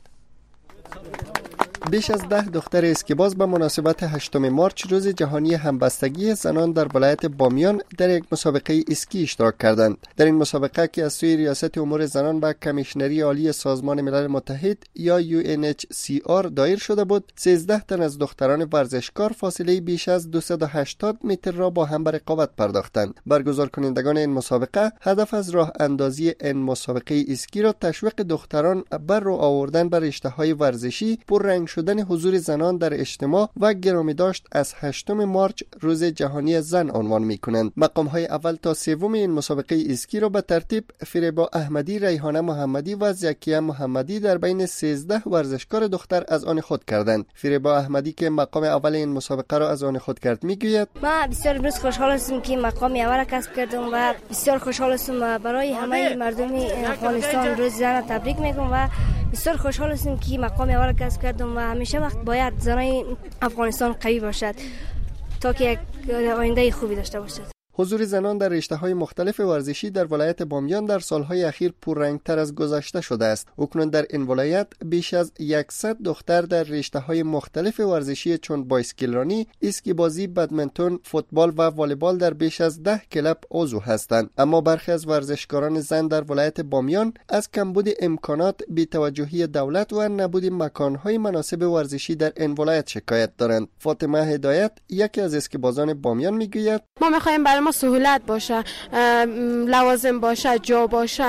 بیش از ده دختر اسکیباز به مناسبت هشتم مارچ روز جهانی همبستگی زنان در ولایت بامیان در یک مسابقه اسکی اشتراک کردند. در این مسابقه که از سوی ریاست امور زنان و کمیشنری عالی سازمان ملل متحد یا یو ان اچ سی آر دایر شده بود، سیزده تن از دختران ورزشکار فاصله بیش از دویست و هشتاد متر را با هم به رقابت پرداختند. برگزار کنندگان این مسابقه هدف از راه اندازی این مسابقه اسکی را تشویق دختران بر رو آوردن بر رشته‌های ورزشی، پررنگ شدن حضور زنان در اجتماع و گرامی داشت از هشتم مارچ روز جهانی زن عنوان می‌کنند. مقام‌های اول تا سوم این مسابقه اسکی را به ترتیب فریبا احمدی، ریحانه محمدی و زکیه محمدی در بین سیزده ورزشکار دختر از آن خود کردند. فریبا احمدی که مقام اول این مسابقه را از آن خود کرد میگوید: ما بسیار امروز خوشحال هستم که مقام اول کسب کردم و بسیار خوشحال هستم. برای همه مردم افغانستان روز زن تبریک میگم و بسیار خوشحال هستم که مقام اول کسب کردم و همیشه وقت باید زنای افغانستان قوی باشد تا که یک آینده خوبی داشته باشد. حضور زنان در رشته‌های مختلف ورزشی در ولایت بامیان در سالهای اخیر پررنگتر از گذشته شده است. اکنون در این ولایت بیش از صد دختر در رشته‌های مختلف ورزشی چون بایسکلرانی، اسکی بازی، بدمنتون، فوتبال و والیبال در بیش از ده کلب عضو هستند. اما برخی از ورزشکاران زن در ولایت بامیان از کمبود امکانات، بی‌توجهی دولت و نبود مکان‌های مناسب ورزشی در این ولایت شکایت دارند. فاطمه هدایت، یکی از اسکیبازان بامیان میگوید: ما می‌خوایم برای ما سهولت باشه، لوازم باشه، جا باشه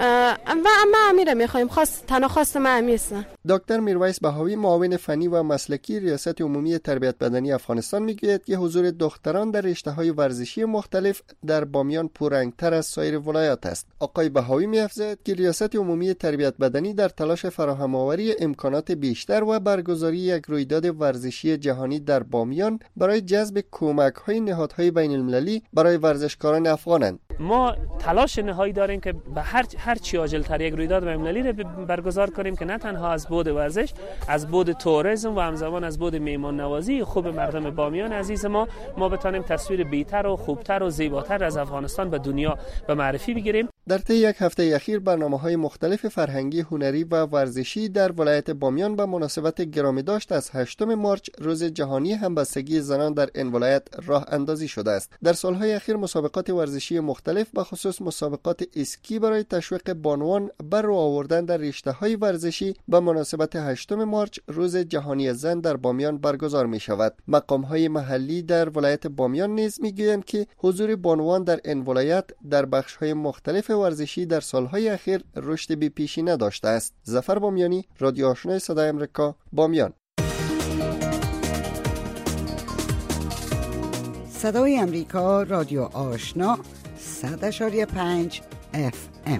و ما امیره میخوایم، خواست تنها خواست ما امیسه. دکتر میرویس بهاوی، معاون فنی و مسلکی ریاست عمومی تربیت بدنی افغانستان میگوید که حضور دختران در رشته‌های ورزشی مختلف در بامیان پررنگتر از سایر ولایات است. آقای بهاوی می‌افزاید که ریاست عمومی تربیت بدنی در تلاش فراهم آوری امکانات بیشتر و برگزاری یک رویداد ورزشی جهانی در بامیان برای جذب کمک‌های نهادهای بین‌المللی برای ورزشکاران افغانند. ما تلاش نهایی داریم که به هر هر چی عاجل‌تر یک رویداد بین‌المللی را برگزار کنیم که نه تنها از بود ورزش، از بود توریسم و همزمان از بود میهمان نوازی خوب مردم بامیان عزیز ما ما بتانیم تصویر بهتر و خوبتر و زیباتر از افغانستان به دنیا به معرفی بگیریم. در طی یک هفته اخیر برنامه‌های مختلف فرهنگی، هنری و ورزشی در ولایت بامیان به مناسبت گرامی داشت از هشتم مارچ روز جهانی همبستگی زنان در این ولایت راه اندازی شده است. در سالهای اخیر مسابقات ورزشی مختلف به خصوص مسابقات اسکی برای تشویق بانوان بر رو آوردن در رشته‌های ورزشی به مناسبت هشتم مارچ روز جهانی زن در بامیان برگزار می شود. مقام‌های محلی در ولایت بامیان نیز می‌گویند که حضور بانوان در این ولایت در بخش‌های مختلف ورزشی در سالهای اخیر رشد بی‌پیشینه داشته است. ظفر بامیانی، رادیو آشنای صدای امریکا، بامیان. صدای امریکا، رادیو آشنا، صد اشاری پنج اف ام.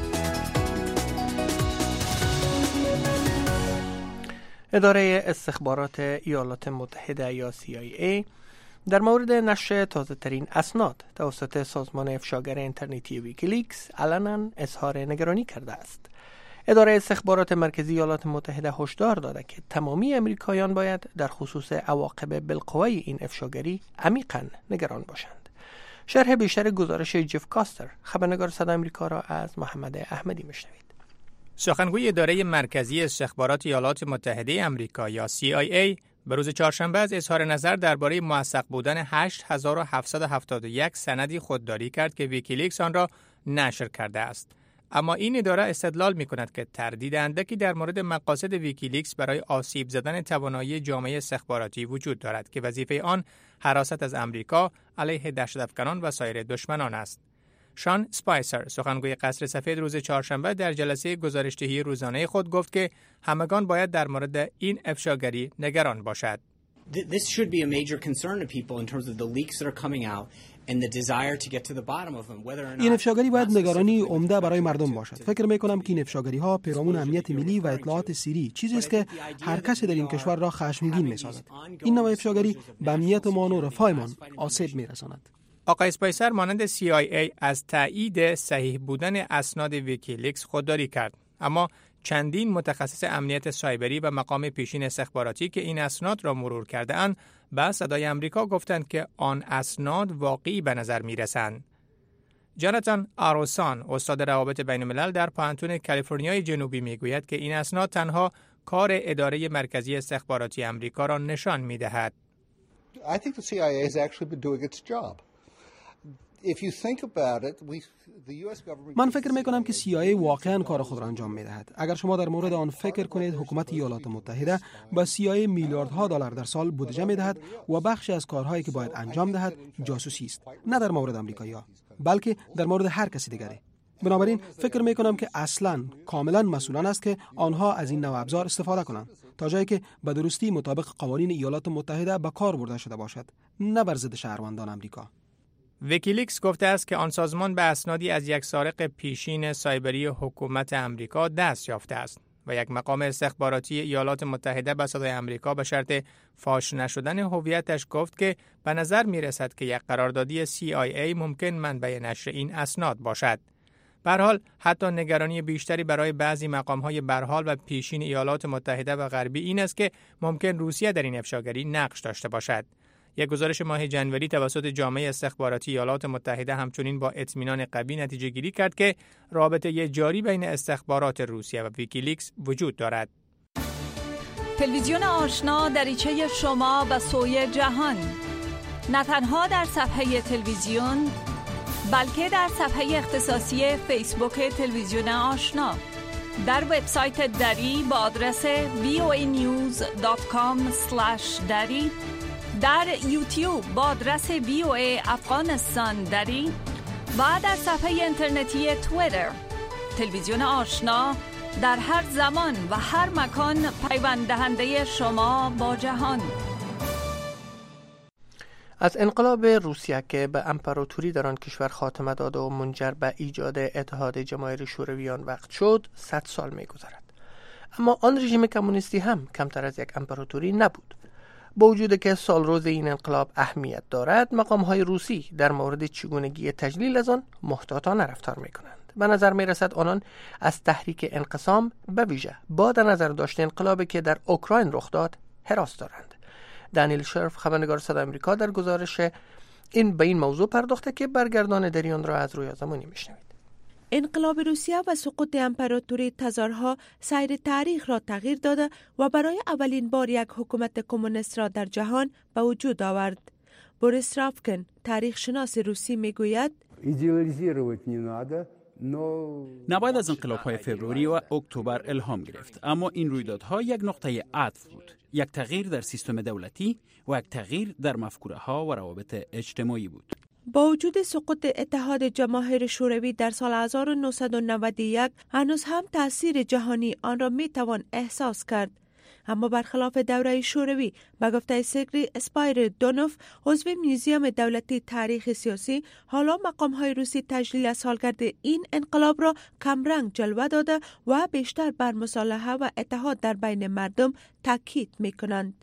اداره استخبارات ایالات متحده یا سی آی ای در مورد نشر تازه ترین اسناد توسط سازمان افشاگر اینترنتی ویکیلیکس علنا اظهار نگرانی کرده است. اداره استخبارات مرکزی ایالات متحده هشدار داده که تمامی امریکایان باید در خصوص عواقب بالقوه این افشاگری عمیقاً نگران باشند. شرح بیشتر گزارش جف کاستر، خبرنگار صدای امریکا، را از محمد احمدی میشنوید. سخنگوی اداره مرکزی استخبارات ایالات متحده آمریکا یا سی آی ای به روز چهارشنبه از اظهار نظر درباره موثق بودن هشت هزار و هفتصد و هفتاد و یک سندی خودداری کرد که ویکیلیکس آن را نشر کرده است. اما این اداره استدلال می‌کند که تردید اندکی در مورد مقاصد ویکیلیکس برای آسیب زدن توانایی جامعه استخباراتی وجود دارد که وظیفه آن حراست از امریکا علیه دهشت‌افکنان و سایر دشمنان است. شان اسپایسر سخنگوی قصر سفید روز چهارشنبه در جلسه گزارشدهی روزانه خود گفت که همگان باید در مورد این افشاگری نگران باشد. This should be a major concern to people in terms of the leaks that are coming out and the desire to get to the bottom of them, whether or not این افشاگری باید نگرانی عمده برای مردم باشد. فکر می کنم که این افشاگری ها پیرامون امنیت ملی و اطلاعات سری چیزی است که هر کسی در این کشور را خشمگین می سازد. این نوع افشاگری به امنیتمان و رفاهمان آسیب می رساند. آقای اسپایسر مانند سی آی ای از تایید صحیح بودن اسناد ویکیلیکس خودداری کرد، اما چندین متخصص امنیت سایبری و مقام پیشین استخباراتی که این اسناد را مرور کرده اند به صدای امریکا گفتند که آن اسناد واقعی به نظر می رسند. جاناتان آروسان استاد روابط بین الملل در پانتون کالیفرنیای جنوبی می گوید که این اسناد تنها کار اداره مرکزی استخباراتی امریکا را نشان می دهد. I think the C I A has actually been doing its job. If you think about it, we the U S government من فکر می کنم که سی آی ای واقعا کار خود را انجام می دهد. اگر شما در مورد آن فکر کنید، حکومت ایالات متحده به سی آی ای میلیاردها دلار در سال بودجه می دهد و بخشی از کارهایی که باید انجام دهد جاسوسی است، نه در مورد آمریکایی‌ها بلکه در مورد هر کسی دیگری. بنابراین فکر می کنم که اصلاً کاملا مسئولان است که آنها از این نوع ابزار استفاده کنند تا جایی که به درستی مطابق قوانین ایالات متحده به کار برده شده باشد، نه بر ضد شهروندان آمریکا. ویکیلیکس گفته است که آن سازمان به اسنادی از یک سارق پیشین سایبری حکومت امریکا دست یافته است و یک مقام استخباراتی ایالات متحده به صدای امریکا به شرط فاش نشدن هویتش گفت که به نظر می رسد که یک قراردادی سی آی ای ممکن منبع نشر این اسناد باشد. به هر حال حتی نگرانی بیشتری برای بعضی مقام‌های برحال و پیشین ایالات متحده و غربی این است که ممکن روسیه در این افشاگری نقش داشته باشد. یک گزارش ماه جنوری توسط جامعه استخباراتی ایالات متحده همچنین با اطمینان قوی نتیجه گیری کرد که رابطه جاری بین استخبارات روسیه و ویکیلیکس وجود دارد. تلویزیون آشنا دریچه شما به سوی جهان، نه تنها در صفحه تلویزیون بلکه در صفحه اختصاصی فیسبوک تلویزیون آشنا، در وبسایت دری با آدرس وی او ای نیوز دات کام اسلش دری، در یوتیوب با آدرس وی او ای افغانستان دری و در صفحه اینترنتی توییتر. تلویزیون آشنا در هر زمان و هر مکان پیوند دهنده شما با جهان. از انقلاب روسیه که به امپراتوری در آن کشور خاتمه داد و منجر به ایجاد اتحاد جماهیر شورویان وقت شد صد سال می‌گذرد. اما آن رژیم کمونیستی هم کمتر از یک امپراتوری نبود. با وجود که سال روز این انقلاب اهمیت دارد، مقام‌های روسی در مورد چگونگی تجلیل از آن محتاطانه رفتار می‌کنند. به نظر می‌رسد آنان از تحریک انقسام به ویژه با در نظر داشت انقلابی که در اوکراین رخ داد هراس دارند. دانیل شرف خبرنگار صدای آمریکا در گزارش این به این موضوع پرداخته که برگردان دریان را از روی زمانی میشنوید. انقلاب روسیه و سقوط امپراتوری تزارها سیر تاریخ را تغییر داده و برای اولین بار یک حکومت کمونیست را در جهان به وجود آورد. بوریس رافکن، تاریخ شناس روسی، میگوید نباید از انقلاب‌های فوریه و اکتبر الهام گرفت، اما این رویدادها یک نقطه عطف بود، یک تغییر در سیستم دولتی و یک تغییر در مفکوره‌ها و روابط اجتماعی بود. با وجود سقوط اتحاد جماهیر شوروی در سال هزار و نهصد و نود و یک هنوز هم تاثیر جهانی آن را می توان احساس کرد. اما برخلاف دوره شوروی، به گفته سرگی اسپایر دونوف، عضو میوزیم دولتی تاریخ سیاسی، حالا مقام‌های روسی تجلیل از سالگرد این انقلاب را کمرنگ جلوه داده و بیشتر بر مصالحه و اتحاد در بین مردم تاکید می‌کنند.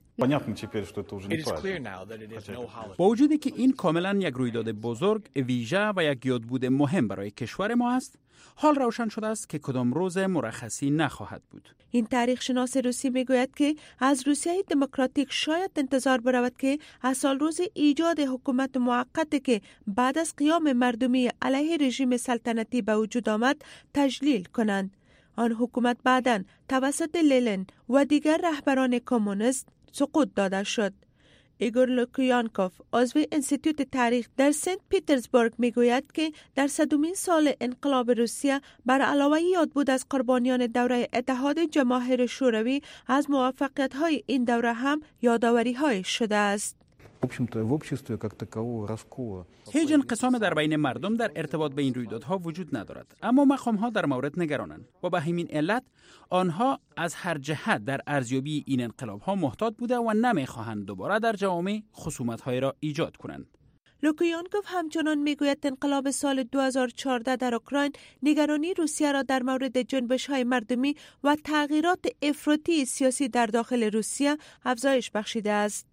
با وجودی که این کاملا یک رویداد بزرگ، ویژه و یک یادبود مهم برای کشور ما است، حال روشن شده است که کدام روز مرخصی نخواهد بود. این تاریخ شناس روسی میگوید که از روسیه دموکراتیک شاید انتظار برود که از سال روز ایجاد حکومت موقتی که بعد از قیام مردمی علیه رژیم سلطنتی به وجود آمد تجلیل کنند. آن حکومت بعداً توسط لنین و دیگر رهبران کمونیست سقوط داده شد. ایگور لوکیانکوف، عضو انستیتوت تاریخ در سنت پیترزبورگ، میگوید که در صدومین سال انقلاب روسیه بر علاوه یادبود از قربانیان دوره اتحاد جماهیر شوروی، از موفقیت‌های این دوره هم یادآوری‌های شده است. هیچ انقسام در بین مردم در ارتباط به این رویدادها وجود ندارد، اما مقام‌ها در مورد نگرانند و به همین علت آنها از هر جهت در ارزیابی این انقلاب‌ها محتاط بوده و نمی‌خواهند دوباره در جوامع خصومت‌های را ایجاد کنند. لوکیانکوف همچنان میگوید انقلاب سال دو هزار و چهارده در اوکراین نگرانی روسیه را در مورد جنبش‌های مردمی و تغییرات افراطی سیاسی در داخل روسیه افزایش بخشیده است.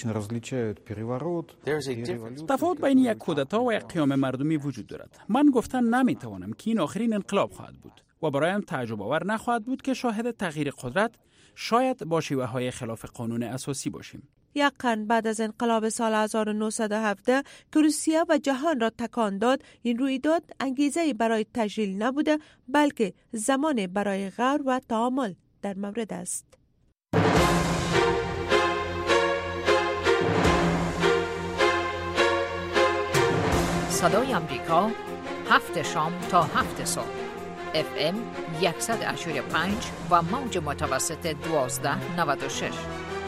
تفاوت بین یک کودتا و یک قیام مردمی وجود دارد. من گفتن نمیتوانم که این آخرین انقلاب خواهد بود و برایم تعجب آور نخواهد بود که شاهد تغییر قدرت شاید با شیوه‌های خلاف قانون اساسی باشیم. یک قرن بعد از انقلاب سال هزار و نهصد و هفده که روسیه و جهان را تکان داد، این رویداد انگیزه برای تجلیل نبوده بلکه زمان برای غور و تعامل در مورد است. صدای امریکا، هفت شام تا هفت صبح، اف ام صد و هشتاد و پنج و موج متوسط دوازده نود و شش.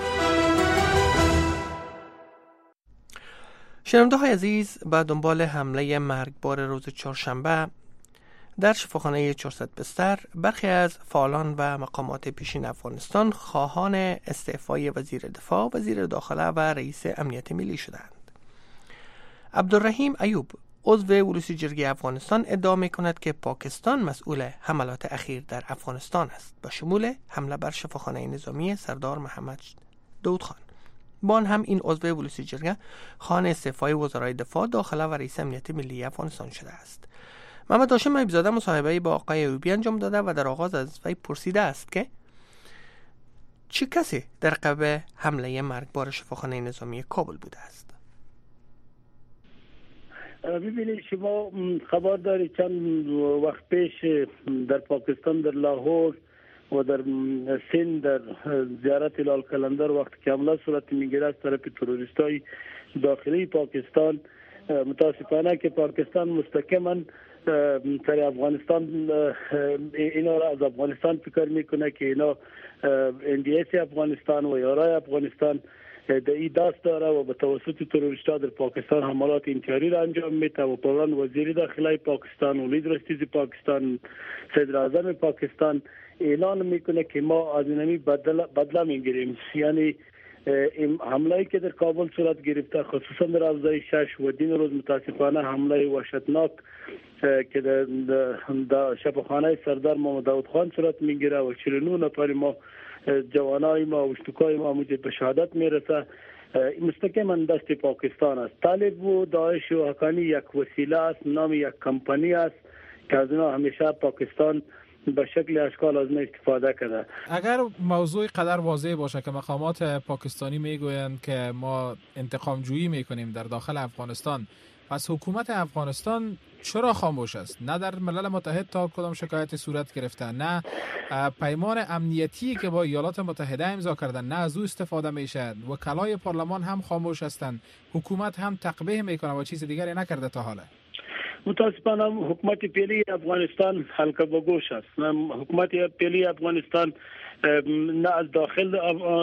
شنونده های عزیز، به دنبال حمله مرگبار روز چهارشنبه در شفاخانه چهارصد بستر، برخی از فعالان و مقامات پیشین افغانستان خواهان استعفای وزیر دفاع، وزیر داخله و رئیس امنیت ملی شدند. عبدالرحیم ایوب، عضو ولوسی جرگه افغانستان، ادعا می کند که پاکستان مسئول حملات اخیر در افغانستان است، به شمول حمله بر شفاخانه نظامی سردار محمد داود خان. با آن هم این عضو ولوسی جرگه خواهان استعفای وزرای دفاع، داخله و رئیس امنیت ملی افغانستان شده است. محمد هاشم ایوبزاده مصاحبه‌ای با آقای ایوبی انجام داده و در آغاز از وی پرسیده است که چه کسی در قبه حمله مرگبار شفاخانه نظامی کابل بوده است. ببینید، شما خبر دارید چند وقت پیش در پاکستان در لاهور و در سند در زیارت لال کلندر وقت که حمله صورت میگیره از طرف تروریستای داخلی پاکستان، متاسفانه که پاکستان مستقیما سر افغانستان اینا را از افغانستان فکر میکنه که اینا ان دی اس افغانستان و یارای افغانستان در این دست داره و به توسط تروریستا در پاکستان حملات انتحاری را انجام میده و پران وزیر داخلی پاکستان و لیدر استیز پاکستان صدر اعظم پاکستان اعلان میکنه که ما از اینمی بدله بدله میگیریم. یعنی این حمله که در کابل صورت گرفته، خصوصا در افزای شش و دین روز متاسفانه حمله وحشتناک که در, در شفاخانه سردار محمد داود خان صورت میگیره و چهل و نه نفر ما جوانای ما و اشتکای ما موجب به شهادت میرسه، مستقیما دست پاکستان است. طالب و داعش و حقانی یک وسیله است، نام یک کمپانی است که از اینا همیشه پاکستان به شکل اشکال از ما استفاده کرده. اگر موضوع قدر واضح باشه که مقامات پاکستانی میگویند که ما انتقام جویی میکنیم در داخل افغانستان، پس حکومت افغانستان چرا خاموش است؟ نه در ملل متحد تا کدام شکایت صورت گرفته، نه پیمان امنیتی که با ایالات متحده امضا کردن نه از او استفاده میشه، وکلای پارلمان هم خاموش هستند، حکومت هم تقبیح میکنه و چیز دیگری نکرده تا حالا. متاسفانه حکومت فعلی افغانستان حلقه به گوش است. حکومت فعلی افغانستان نه از داخل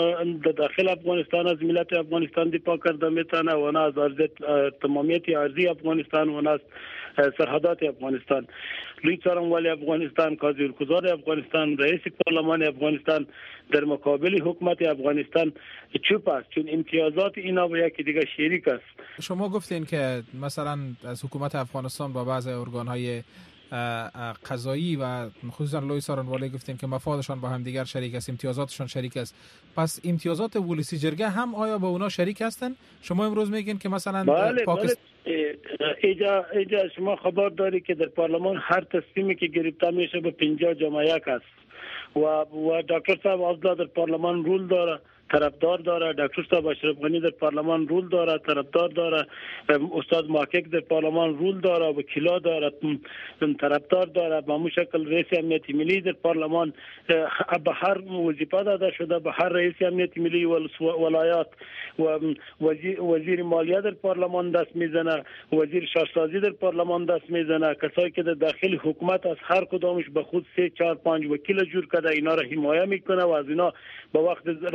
داخل افغانستان از ملت افغانستان دفاع کرده میتونه و نه از تمامیت ارضی افغانستان و نه از سرحدات افغانستان. رئیس څارنوالۍ افغانستان، قاضی القضات افغانستان، رئیس پارلمان افغانستان در مقابل حکومت افغانستان چوپ است، چون امتیازات اینا با یکی دیگه شریک است. شما گفتین که مثلا از حکومت افغانستان با بعضی ارگان‌های قضایی و خصوصا لوی څارنوالۍ گفتین که مفادشان با هم دیگر شریک است، امتیازاتشان شریک است. پس امتیازات ولسی جرگه هم آیا با اونا شریک هستن؟ شما امروز میگین که مثلا بله پاکستان ایجا ایجا شما خبر داری که در پارلمان هر تصمیمی که گرفته میشه به پنجاه جمع یک است و و دکتر صاحب عبدالله در پارلمان رول داره، طرفدار داره، دکتر صاحب اشرف غنی در پارلمان رول داره، طرفدار داره، استاد محقق در پارلمان رول داره، وکیلا داره، طرفدار داره. به همون شکل رئیس امنیت ملی در پارلمان به هر وظیفه داده شده، به هر رئیس امنیت ملی ولایات و وزیر, وزیر مالیه در پارلمان دست میزنه، وزیر شهرسازی در پارلمان دست میزنه. کسایی که در داخل حکومت از هر کدامش به خود سه چهار پنج وکیل جور کرده، اینا را حمایت میکنه و از اینا به وقت رایگیری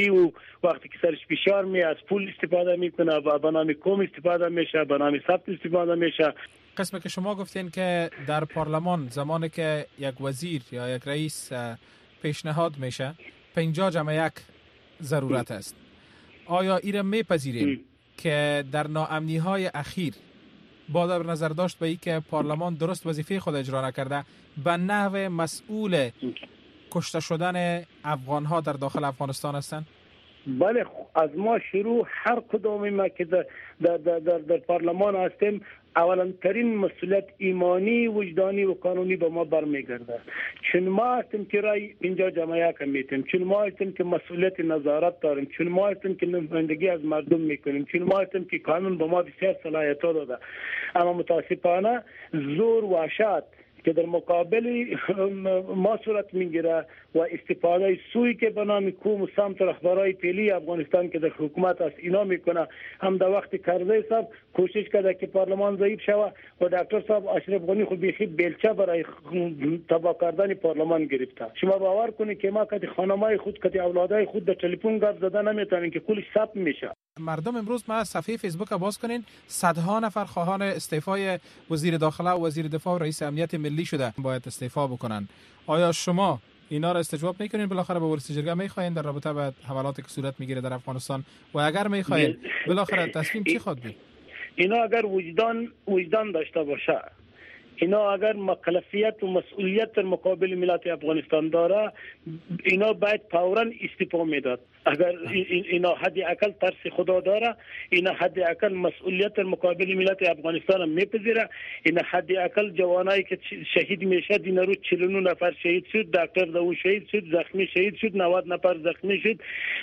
بیماری و وقتی که سرش فشار می از پول استفاده میکنه و به نام کوم استفاده میشه، به نام ثبت استفاده میشه. قسمی که شما گفتین که در پارلمان زمانی که یک وزیر یا یک رئیس پیشنهاد میشه پنجاه جمع یک ضرورت است، آیا ایره میپذیریم که در ناامنی های اخیر با در نظر داشت به ای که پارلمان درست وظیفه خود اجرا نکرده به نحو مسئول کشته شدن افغان ها در داخل افغانستان هستند؟ بله، از ما شروع هر کدومی ما که در, در, در, در, در پارلمان هستیم اولا ترین مسئولیت ایمانی، وجدانی و قانونی به ما برمیگرده. چون ما هستیم که رای اینجا جمع یک میتیم، چون ما هستیم که مسئولیت نظارت داریم، چون ما هستیم که نمایندگی از مردم میکنیم، چون ما هستیم که قانون به ما بسیار صلاحیت داده. اما متاسفانه زور و وحشت که در مقابل ما صورت میگیره و استفاده سوی که به نام کوم و سمت رهبرای فعلی افغانستان که در حکومت است اینا میکنه، هم در وقت کرزی صاحب کوشش کرده که پارلمان ضعیف شود و دکتر صاحب اشرف غنی خود بیخی بیلچه برای تباه کردن پارلمان گرفته. شما باور کنید که ما کتی خانمای خود کتی اولادای خود در تلفن گپ زدن نمیتونن که کلش ثبت میشه. مردم امروز ما صفحه فیسبوک باز کنین، صدها نفر خواهان استعفای وزیر داخله و وزیر دفاع و رئیس امنیت ملی شده باید استعفا بکنن. آیا شما اینا را استجواب میکنین؟ بالاخره به ورثه جرگه میخواین در رابطه با حملاتی که صورت میگیره در افغانستان و اگر میخواین بالاخره تصمیم چی خود بی؟ اینا اگر وجدان وجدان داشته باشه، اینا اگر مکلفیت و مسئولیت در مقابل ملت افغانستان داره، اینا باید فوراً استعفا میداد. اگر اینا حد اقل ترس خدا داره، اینا حد اقل مسئولیت در مقابل ملت افغانستان میپذیره. اینا حد اقل جوانایی که شهید میشه، دینا رو چهل و نه نفر شهید شد، دکتر دو شهید شد، زخمی شهید شد، نود نفر زخمی شد.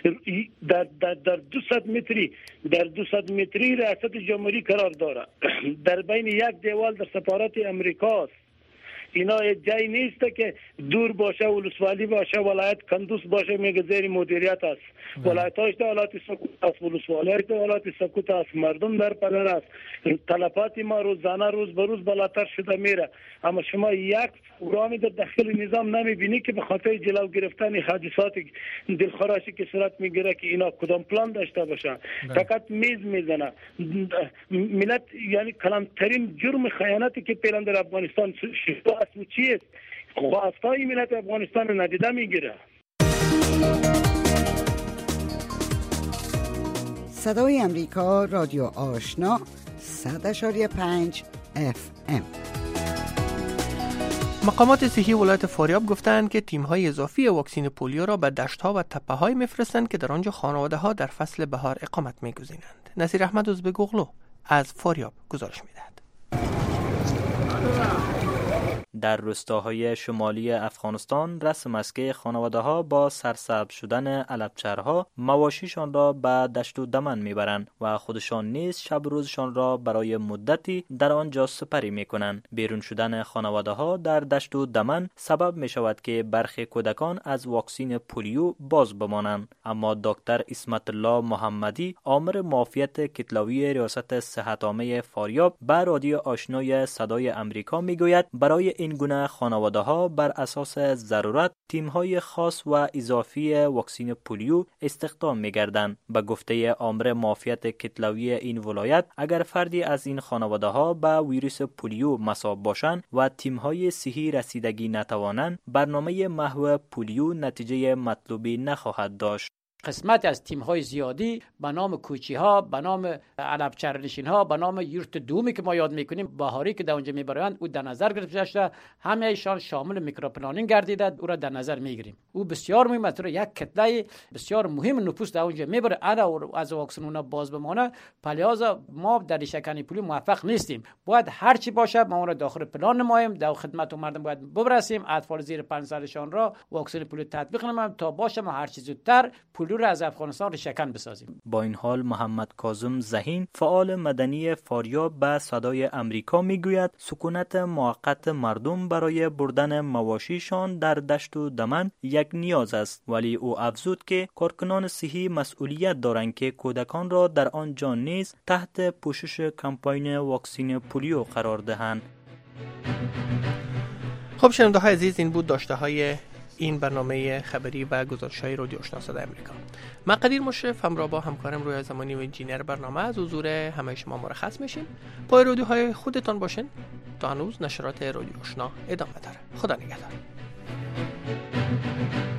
در در در دویست متری در دویست متری ریاست جمهوری قرار داره. در بین یک دیوال در سفارت امریکاست. اینا جای نیست که دور باشه، ولسوالی باشه، ولایت کندوز باشه میگه زیر مدیریت است. ولایت هاش در حالت سکوت است، ولسوالی هاش در حالت سکوت است، مردم در پدر است. تلفات ما روزانه روز به روز بالاتر شده میره. اما شما یک پروگرامی در داخل نظام نمیبینی که به خاطر جلو گرفتن حادثات دلخراشی که صورت میگیره که اینا کدام پلان داشته باشه. فقط میز میزنه. ملت یعنی کلانترین جرم خیانتی که پیلان در افغانستان شده است چیست؟ خواستای ملت افغانستان ندیده میگیره. صدای امریکا، رادیو آشنا، صد اشاری پنج اف ام. مقامات صحی ولایت فاریاب گفتند که تیم‌های اضافی واکسن پولیو را به دشت‌ها و تپه‌های می‌فرستند که در آنجا خانواده‌ها در فصل بهار اقامت می‌گزینند. نصیر احمد ازبگوغلو از فاریاب گزارش می‌دهد. در روستاهای شمالی افغانستان رسم است که خانواده‌ها با سرسبز شدن علفچرها مواشیشان را به دشت و دمن میبرند و خودشان نیز شب روزشان را برای مدتی در آنجا سپری میکنند. بیرون شدن خانواده‌ها در دشت و دمن سبب می شود که برخی کودکان از واکسن پولیو باز بمانند. اما دکتر اسمت الله محمدی، آمر معافیت کتلاوی ریاست صحت عامه فاریاب، به رادیو آشنای صدای امریکا میگوید برای این گونه خانواده ها بر اساس ضرورت تیم های خاص و اضافی واکسن پولیو استخدام می گردند. به گفته آمر معافیت کتلاوی این ولایت، اگر فردی از این خانواده ها به ویروس پولیو مصاب باشند و تیم های صحی رسیدگی نتوانند، برنامه محو پولیو نتیجه مطلوبی نخواهد داشت. قسمت از تیم‌های زیادی به نام کوچی‌ها، به نام علفچرنشین‌ها، به نام یورت دومی که ما یاد می‌کنیم بهاری که در اونجا می‌برند، او در نظر گرفته شده. همه ایشان شامل میکروپلانینگ گردیده، او را در نظر می‌گیریم. او بسیار مهم است، یک کتله بسیار مهم نفوس در اونجا می‌بره. اگر از واکسن اونا باز بمانه، لذا ما در ریشه‌کنی پولیو موفق نیستیم. باید هر چی باشه ما اون را داخل پلان نماییم، در خدمت مردم باید ببرسیم. اطفال زیر پنج سالشان را واکسن پولیو تطبیق نماییم تا باشه ما هر چی زودتر پولیو را از افغانستان ریشه‌کن بسازیم. با این حال محمد کاظم ذهین، فعال مدنی فاریاب، به صدای امریکا میگوید سکونت موقت مردم برای بردن مواشیشان در دشت و دمن یک نیاز است، ولی او افزود که کارکنان صحی مسئولیت دارند که کودکان را در آنجا نیز تحت پوشش کمپاین واکسن پولیو قرار دهند. خب شنونده های عزیز، این بود داشته های این برنامه خبری و گزارش‌های رادیو آشنا صدای آمریکا. من قدیر مشرف همراه با همکارم رویا زمانی و انجینیر برنامه از حضور همه شما مرخص میشیم. پای رادیوهای خودتان باشین. تا هنوز نشرات رادیو آشنا ادامه داره. خدا نگهدار.